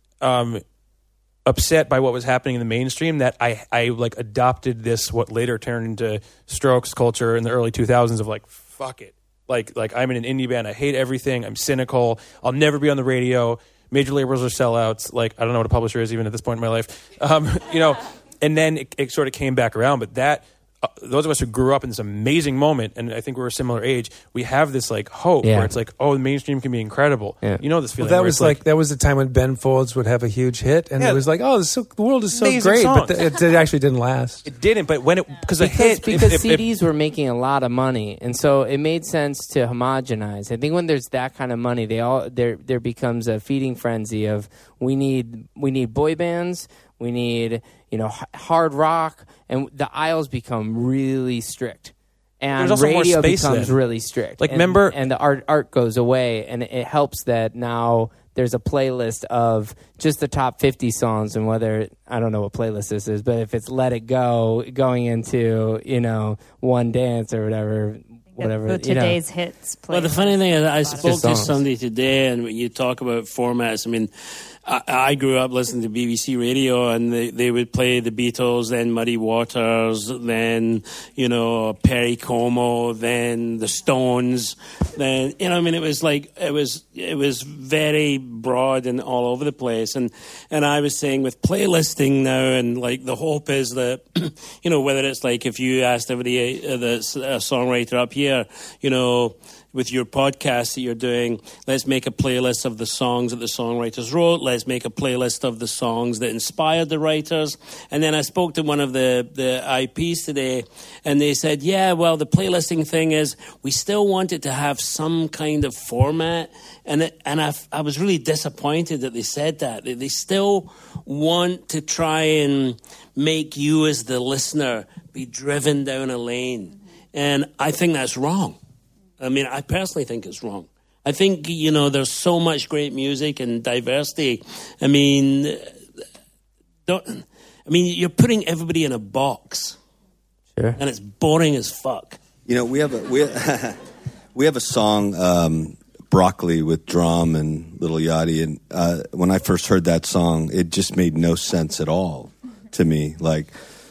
upset by what was happening in the mainstream that I like adopted this what later turned into Strokes culture in the early 2000s of like, fuck it, like I'm in an indie band. I hate everything. I'm cynical. I'll never be on the radio. Major labels are sellouts. Like, I don't know what a publisher is even at this point in my life. And then it sort of came back around. But that, those of us who grew up in this amazing moment, and I think we're a similar age, we have this like hope where it's like, oh, the mainstream can be incredible. Yeah. You know this feeling. Well, that was like that was the time when Ben Folds would have a huge hit, and it was like, oh, the world is so great, songs. But it actually didn't last. It didn't, but when because CDs were making a lot of money, and so it made sense to homogenize. I think when there's that kind of money, there becomes a feeding frenzy of we need boy bands. We need, hard rock, and the aisles become really strict, and radio becomes really strict. Like, and the art goes away, and it helps that now there's a playlist of just the top 50 songs, and whether I don't know what playlist this is, but if it's Let It Go going into One Dance or whatever. Today's hits. Well, the funny thing is, I spoke to somebody today, and when you talk about formats, I mean, I grew up listening to BBC Radio, and they would play the Beatles, then Muddy Waters, then Perry Como, then the Stones, then it was like it was very broad and all over the place, and I was saying with playlisting now, and like the hope is that whether it's like if you asked everybody that's a songwriter up here, with your podcast that you're doing, let's make a playlist of the songs that the songwriters wrote. Let's make a playlist of the songs that inspired the writers. And then I spoke to one of the IPs today, and they said, yeah, well, the playlisting thing is we still want it to have some kind of format. And I was really disappointed that they said that. They still want to try and make you as the listener be driven down a lane. And I think that's wrong. I mean, I personally think it's wrong. I think, there's so much great music and diversity. I mean, you're putting everybody in a box. Sure. And it's boring as fuck. We have a song, Broccoli, with Drum and Lil Yachty, and when I first heard that song, it just made no sense at all to me. Like,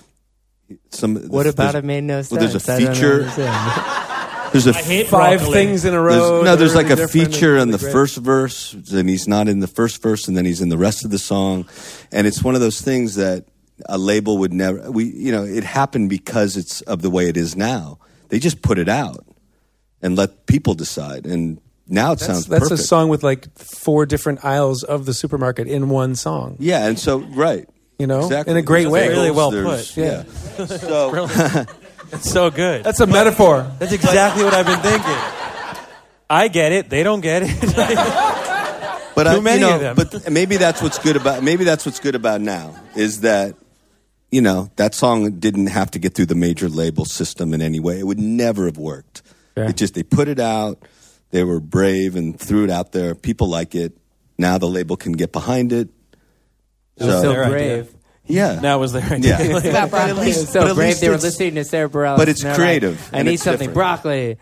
what about it made no sense? Well, there's a feature. There's five things in a row. There's like a feature in the first verse, and he's not in the first verse, and then he's in the rest of the song. And it's one of those things that a label would never. It happened because it's of the way it is now. They just put it out and let people decide. And now sounds perfect. That's a song with like 4 different aisles of the supermarket in one song. Yeah, and so right, exactly. In a great way, really well put. Yeah. So. It's so good. That's a metaphor. That's exactly what I've been thinking. I get it. They don't get it. But too many of them. But maybe that's what's good about now is that that song didn't have to get through the major label system in any way. It would never have worked. Yeah. It just they put it out. They were brave and threw it out there. People like it. Now the label can get behind it. So brave. Yeah. That was their idea. Yeah. About broccoli. So brave they were listening to Sarah Bareilles. But it's creative. Like, I need something. Different. Broccoli.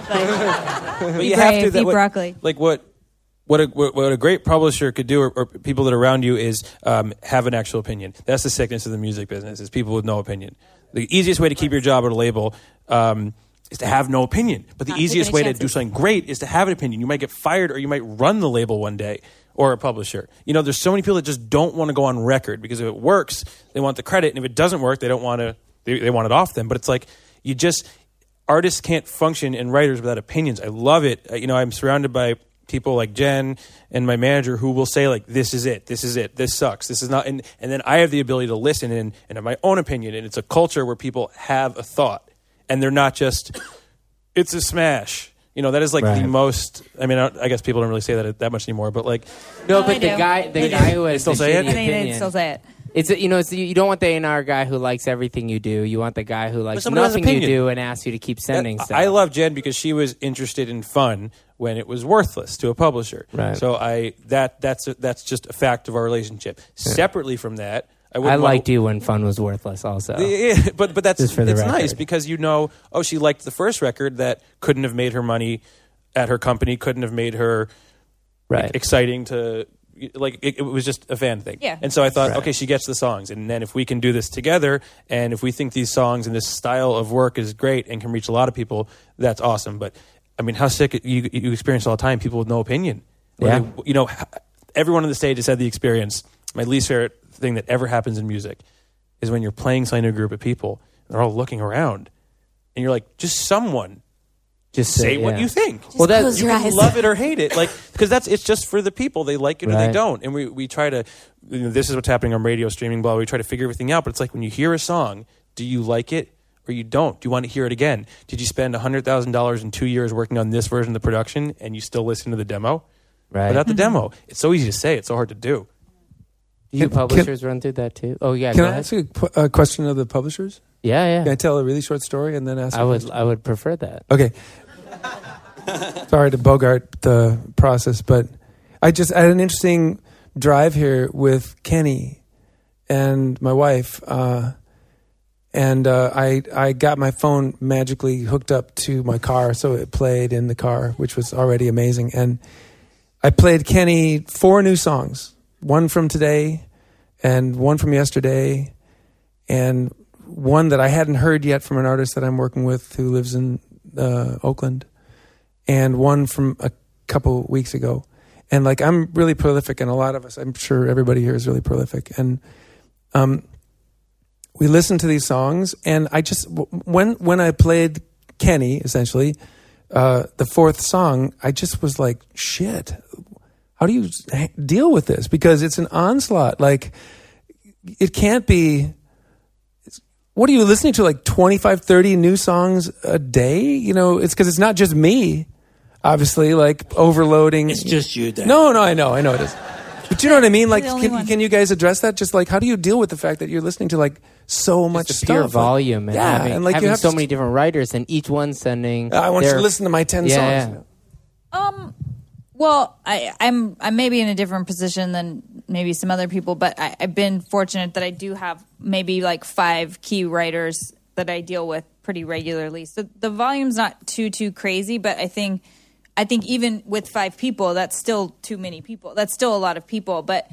But you have to. Eat broccoli. Like what a great publisher could do, or people that are around you, is have an actual opinion. That's the sickness of the music business, is people with no opinion. The easiest way to keep your job at a label is to have no opinion. But the easiest way to do something great is to have an opinion. You might get fired, or you might run the label one day. Or a publisher. There's so many people that just don't want to go on record because if it works, they want the credit, and if it doesn't work, they don't want to. They want it off them. But it's like artists can't function and writers without opinions. I love it. I'm surrounded by people like Jen and my manager who will say like, "This is it. This is it. This sucks. This is not." And then I have the ability to listen and have my own opinion. And it's a culture where people have a thought, and they're not just, "It's a smash." That is like the most. I mean, I guess people don't really say that much anymore. But like, no, but the guy who has still say it. Opinion, still say it. It's you don't want the A&R guy who likes everything you do. You want the guy who likes nothing you do and asks you to keep sending stuff. I love Jen because she was interested in fun when it was worthless to a publisher. Right. So that's just a fact of our relationship. Yeah. Separately from that. I liked you when fun was worthless also. Yeah, but that's it's nice because she liked the first record that couldn't have made her money at her company, couldn't have made her exciting to like it was just a fan thing. Yeah. And so I thought, okay, she gets the songs, and then if we can do this together, and if we think these songs and this style of work is great and can reach a lot of people, that's awesome. But I mean, how sick you experience all the time, people with no opinion. Yeah. Everyone on the stage has had the experience. My least favorite thing that ever happens in music is when you're playing something to a group of people, and they're all looking around, and you're like, just someone. Just say what you think. Just close you your can eyes. love it or hate it, like because it's just for the people. They like it or they don't. And we try to. This is what's happening on radio, streaming, blah. We try to figure everything out. But it's like when you hear a song, do you like it or you don't? Do you want to hear it again? Did you spend $100,000 in 2 years working on this version of the production and you still listen to the demo? Right. Put out the demo. It's so easy to say. It's so hard to do. Do you publishers run through that too? Oh yeah. Can I ask a question of the publishers? Yeah. Can I tell a really short story and then ask? I would prefer that. Okay. Sorry to bogart the process, but I had an interesting drive here with Kenny and my wife, and I got my phone magically hooked up to my car, so it played in the car, which was already amazing. And I played Kenny 4 new songs, one from today, and one from yesterday, and one that I hadn't heard yet from an artist that I'm working with who lives in Oakland. And one from a couple weeks ago. And like, I'm really prolific, and a lot of us, I'm sure everybody here is really prolific. And we listened to these songs, and I just, when I played Kenny, essentially, the 4th song, I just was like, shit, how do you deal with this? Because it's an onslaught. Like, it can't be, what are you listening to, like 25, 30 new songs a day? You know, it's because it's not just me. Obviously, like overloading. It's just you, Dan. No, I know it is. But you know what I mean? Like, can you guys address that? Just like, how do you deal with the fact that you're listening to like so much the pure stuff? volume, and and like having you have so many different writers, and each one sending. I want you to listen to my 10 songs. Well, I'm maybe in a different position than maybe some other people, but I've been fortunate that I do have maybe like 5 key writers that I deal with pretty regularly. So the volume's not too crazy, but I think even with 5 people, that's still too many people. That's still a lot of people. But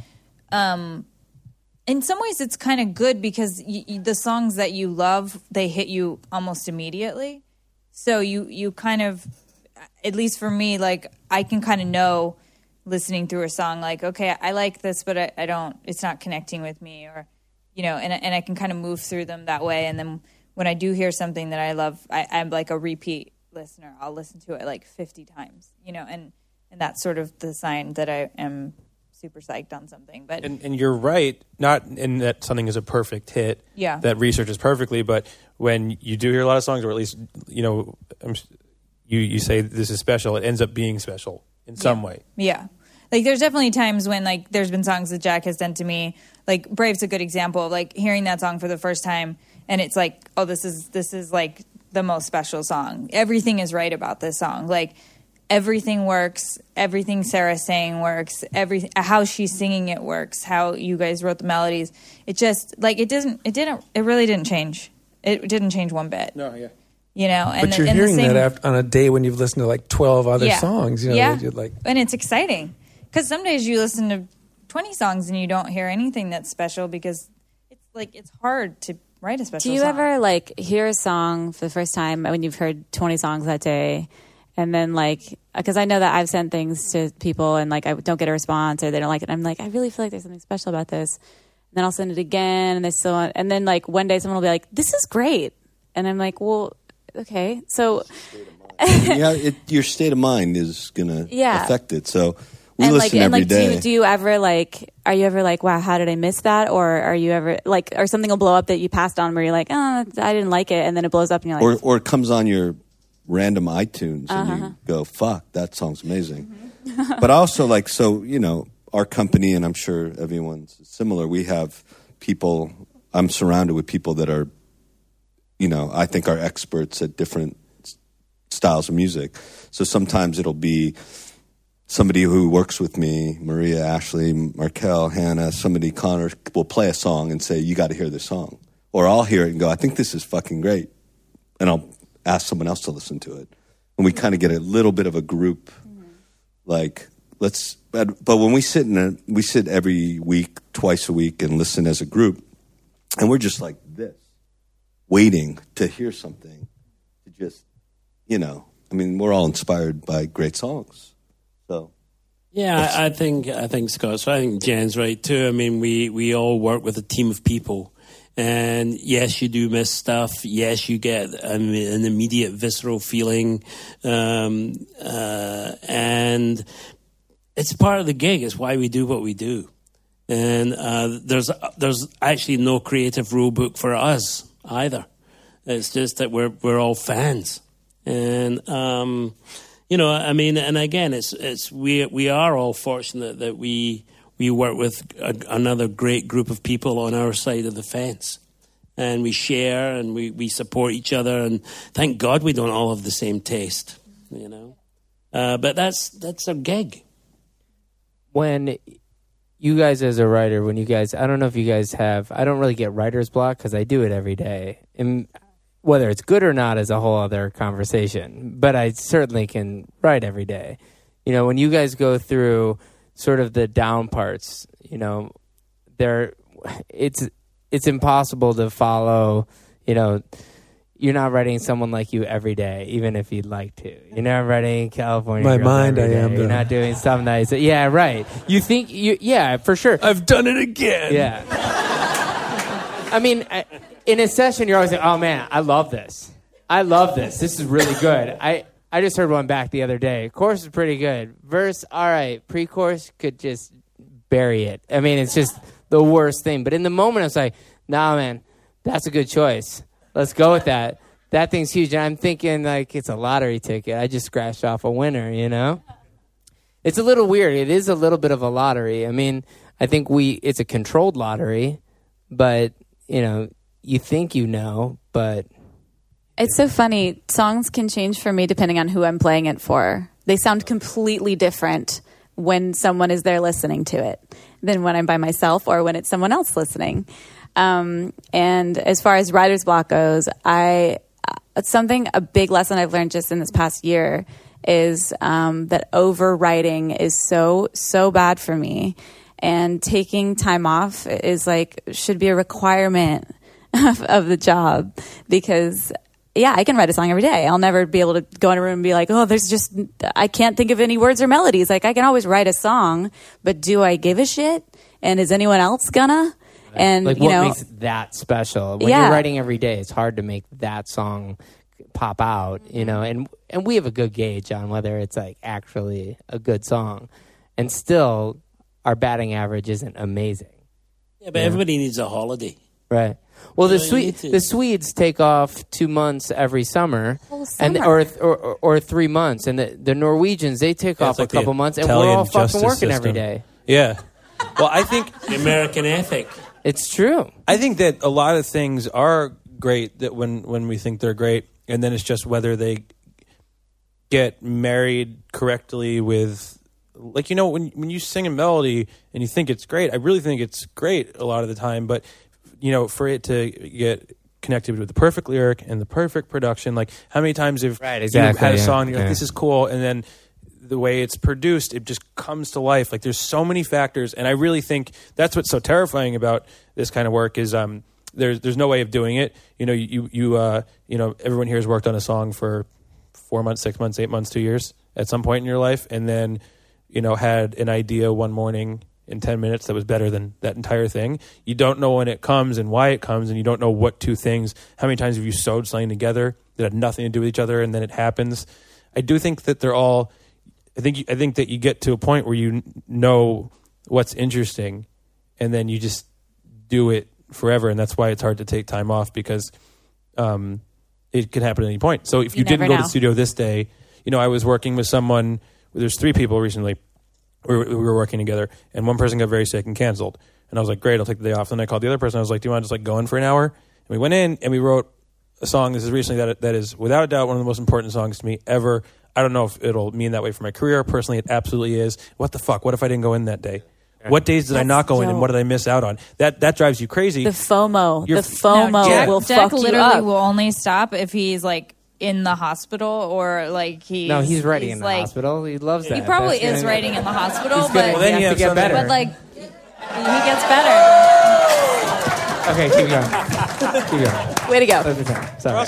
in some ways, it's kind of good because the songs that you love, they hit you almost immediately. So you kind of, at least for me, like I can kind of know listening through a song, like, okay, I like this, but I don't, it's not connecting with me, or, you know, and I can kind of move through them that way. And then when I do hear something that I love, I'm like a repeat listener. I'll listen to it like 50 times, you know, and that's sort of the sign that I am super psyched on something. But and you're right, not in that something is a perfect hit, that researches perfectly, but when you do hear a lot of songs, or at least, you know, you say this is special, it ends up being special in some way. Yeah. Like there's definitely times when like there's been songs that Jack has done to me. Like Brave's a good example of like hearing that song for the first time, and it's like, oh, this is like the most special song. Everything is right about this song. Like everything works. Everything Sarah's saying works. How she's singing it works. How you guys wrote the melodies. It just like it really didn't change. It didn't change one bit. No, yeah. You know, and but you're hearing that on a day when you've listened to like 12 other songs. You know, you're like, and it's exciting because some days you listen to 20 songs and you don't hear anything that's special because it's like it's hard to write a special song. Do you ever like hear a song for the first time when you've heard 20 songs that day, and then like, because I know that I've sent things to people and like I don't get a response or they don't like it, I'm like, I really feel like there's something special about this, and then I'll send it again and they still want, and then like one day someone will be like, this is great, and I'm like, well, okay, so your state of mind is gonna affect it. So we listen every day. Do you ever like? Are you ever like, wow, how did I miss that? Or are you ever like, or something will blow up that you passed on where you're like, oh, I didn't like it, and then it blows up and you're like, or it comes on your random iTunes and you go, fuck, that song's amazing. Mm-hmm. But also like, so you know, our company, and I'm sure everyone's similar. We have people. I'm surrounded with people that are, you know, I think are experts at different styles of music. So sometimes it'll be somebody who works with me, Maria, Ashley, Markel, Hannah, somebody, Connor, will play a song and say, you got to hear this song. Or I'll hear it and go, I think this is fucking great. And I'll ask someone else to listen to it. And we kind of get a little bit of a group, like, but when we sit we sit every week, twice a week, and listen as a group, and we're just like this, waiting to hear something, to just, you know, I mean, we're all inspired by great songs. So, yeah, I think Scott. So I think Jen's right too. I mean, we all work with a team of people, And yes, you do miss stuff. Yes, you get an immediate visceral feeling. And it's part of the gig. It's why we do what we do. And there's actually no creative rule book for us either. It's just that we're all fans. And, I mean, and again, we are all fortunate that we work with another great group of people on our side of the fence, and we share and we support each other. And thank God we don't all have the same taste, But that's our gig. When you guys, as a writer, I don't know if you guys have. I don't really get writer's block because I do it every day. And whether it's good or not is a whole other conversation. But I certainly can write every day. When you guys go through sort of the down parts, it's impossible to follow. You're not writing someone like you every day, even if you'd like to. You're not writing California. My Girls mind, every I day. am. You're not doing something nice. Yeah, right. You think yeah, for sure. I've done it again. Yeah. I mean, in a session, you're always like, oh man, I love this. This is really good. I just heard one back the other day. Chorus is pretty good. Verse, all right. Pre-chorus could just bury it. I mean, it's just the worst thing. But in the moment, I was like, nah, man, that's a good choice. Let's go with that. That thing's huge. And I'm thinking like it's a lottery ticket. I just scratched off a winner, It's a little weird. It is a little bit of a lottery. I mean, I think it's a controlled lottery, but, you think but... It's so funny. Songs can change for me depending on who I'm playing it for. They sound completely different when someone is there listening to it than when I'm by myself or when it's someone else listening. And as far as writer's block goes, a big lesson I've learned just in this past year is that overwriting is so bad for me. And taking time off should be a requirement of the job, because I can write a song every day. I'll never be able to go in a room and be like, oh, I can't think of any words or melodies. Like, I can always write a song, but do I give a shit? And is anyone else gonna? And what makes that special? When you're writing every day, it's hard to make that song pop out, and we have a good gauge on whether it's like actually a good song. And still, our batting average isn't amazing. Yeah, but everybody needs a holiday. Right. Well, the Swedes take off 2 months every summer, and or 3 months, and the Norwegians, they take off a couple months, and we're all fucking working every day. Yeah. Well, I think the American ethic. It's true. I think that a lot of things are great that when we think they're great, and then it's just whether they get married correctly with, when you sing a melody and you think it's great, I really think it's great a lot of the time, but for it to get connected with the perfect lyric and the perfect production, like how many times have you had a song and you're like, this is cool, and then the way it's produced, it just comes to life. Like, there's so many factors, and I really think that's what's so terrifying about this kind of work is there's no way of doing it. Everyone here has worked on a song for 4 months, 6 months, 8 months, 2 years at some point in your life, and then had an idea one morning in 10 minutes that was better than that entire thing. You don't know when it comes and why it comes, and you don't know what two things. How many times have you sewed something together that had nothing to do with each other, and then it happens? I do think that they're all. I think that you get to a point where you know what's interesting, and then you just do it forever, and that's why it's hard to take time off, because it can happen at any point. So if you didn't go to the studio this day, I was working with someone. There's 3 people recently. We were working together, and one person got very sick and canceled. And I was like, great, I'll take the day off. Then I called the other person. I was like, do you want to just go in for an hour? And we went in, and we wrote a song. This is recently that is without a doubt one of the most important songs to me ever. I don't know if it'll mean that way for my career. Personally, it absolutely is. What the fuck? What if I didn't go in that day? What days did I not go in, and what did I miss out on? That drives you crazy. The FOMO. No, will Jack fuck you literally up. will only stop if he's in the hospital or he's writing in the hospital. He loves that. He probably is writing in the hospital, but then he has to get better. But he gets better. Okay, keep going. Way to go. Sorry,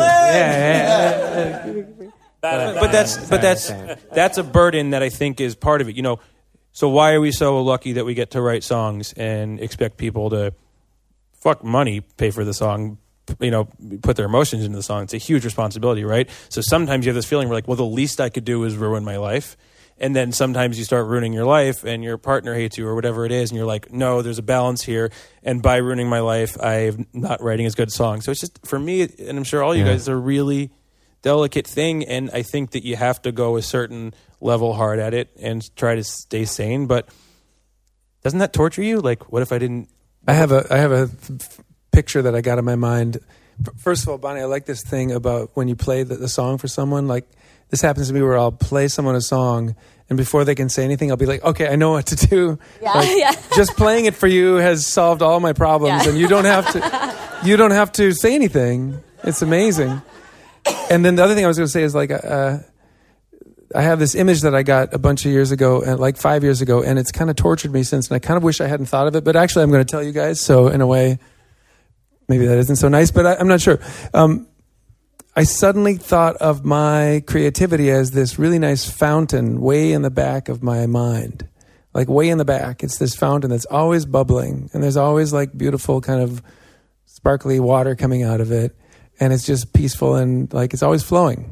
But that's a burden that I think is part of it. So why are we so lucky that we get to write songs and expect people to fuck money, pay for the song, put their emotions into the song. It's a huge responsibility, right? So sometimes you have this feeling where like, well, the least I could do is ruin my life. And then sometimes you start ruining your life and your partner hates you or whatever it is. And you're like, no, there's a balance here. And by ruining my life, I'm not writing as good songs. So it's just, for me, and I'm sure all you guys, it's a really delicate thing. And I think that you have to go a certain level hard at it and try to stay sane. But doesn't that torture you? Like, what if I didn't? I have a picture that I got in my mind. First of all, Bonnie, I like this thing about when you play the song for someone. Like, this happens to me where I'll play someone a song, and before they can say anything, I'll be like, okay, I know what to do. Yeah, Just playing it for you has solved all my problems, and you don't have to say anything. It's amazing. And then the other thing I was going to say is like, I have this image that I got a bunch of years ago, like 5 years ago, and it's kind of tortured me since, and I kind of wish I hadn't thought of it, but actually I'm going to tell you guys, so in a way, maybe that isn't so nice, but I'm not sure. I suddenly thought of my creativity as this really nice fountain way in the back of my mind. Like way in the back. It's this fountain that's always bubbling, and there's always like beautiful kind of sparkly water coming out of it, and it's just peaceful and like it's always flowing.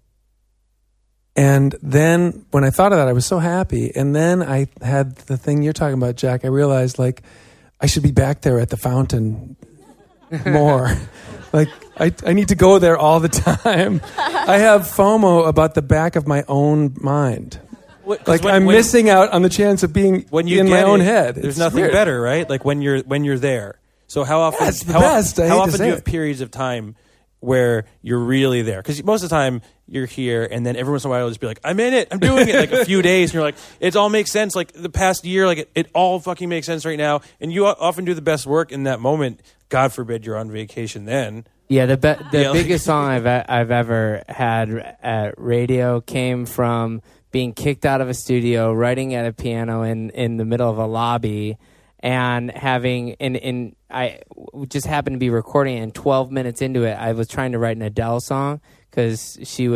And then when I thought of that, I was so happy. And then I had the thing you're talking about, Jack. I realized like I should be back there at the fountain more. Like I need to go there all the time. I have FOMO about the back of my own mind. Like I'm missing out on the chance of being in my own head. There's nothing better, right? Like when you're there. So how often? That's the best. How often do you have periods of time where you're really there? Because most of the time you're here, and then every once in a while you'll just be like, I'm in it, I'm doing it. Like a few days, and you're like, it all makes sense. Like the past year, like it all fucking makes sense right now. And you often do the best work in that moment. God forbid you're on vacation then. Yeah, the biggest song I've ever had at radio came from being kicked out of a studio, writing at a piano in the middle of a lobby, and having I just happened to be recording it, and 12 minutes into it, I was trying to write an Adele song because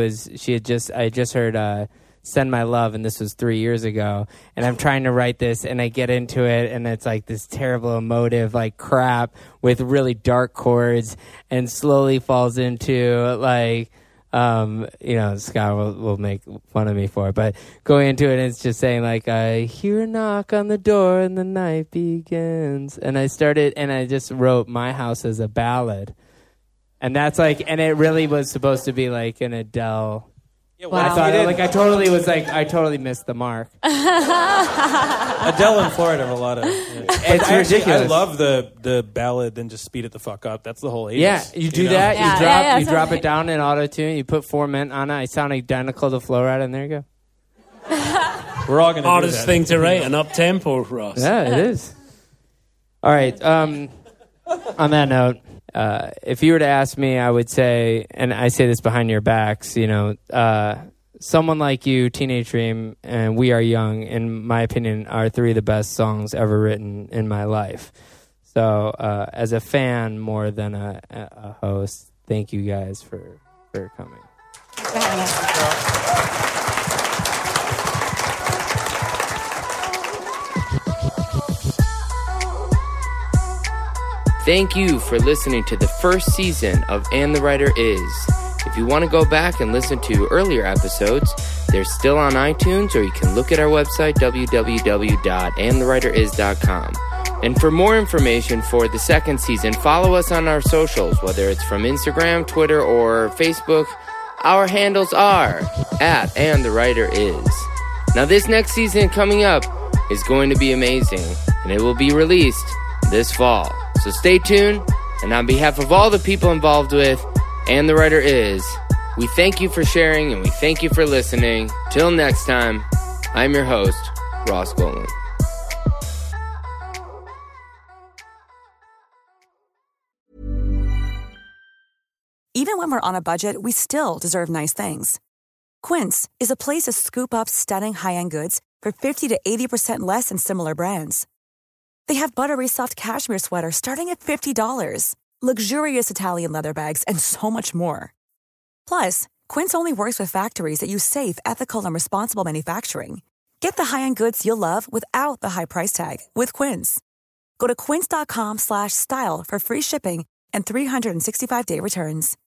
I just heard Send My Love, and this was 3 years ago, and I'm trying to write this, and I get into it, and it's like this terrible emotive like crap with really dark chords, and slowly falls into like Scott will make fun of me for it, but going into it, it's just saying like, I hear a knock on the door and the night begins, and I just wrote My House as a ballad, and that's like, and it really was supposed to be like an Adele. Yeah, wow. I totally missed the mark. Adele and Florida have a lot of. It's ridiculous. I love the ballad. Then just speed it the fuck up. That's the whole 80s. Yeah, you do that. You drop it down in auto tune. You put 4 Mint on it. I sound identical to Flo Rida, and there you go. We're all gonna. Hardest thing to write, an up tempo, Ross. Yeah, it is. All right. On that note. If you were to ask me, I would say, and I say this behind your backs, Someone Like You, Teenage Dream, and We Are Young, in my opinion, are three of the best songs ever written in my life. So as a fan more than a host, thank you guys for coming. Thank you for listening to the first season of And the Writer Is. If you want to go back and listen to earlier episodes, they're still on iTunes, or you can look at our website, www.andthewriteris.com. And for more information for the second season, follow us on our socials, whether it's from Instagram, Twitter, or Facebook. Our handles are @andthewriteris. Now, this next season coming up is going to be amazing, and it will be released this fall. So stay tuned, and on behalf of all the people involved with And the Writer Is, we thank you for sharing, and we thank you for listening. Till next time, I'm your host, Ross Golan. Even when we're on a budget, we still deserve nice things. Quince is a place to scoop up stunning high-end goods for 50 to 80% less than similar brands. They have buttery soft cashmere sweaters starting at $50, luxurious Italian leather bags, and so much more. Plus, Quince only works with factories that use safe, ethical, and responsible manufacturing. Get the high-end goods you'll love without the high price tag with Quince. Go to quince.com/style for free shipping and 365-day returns.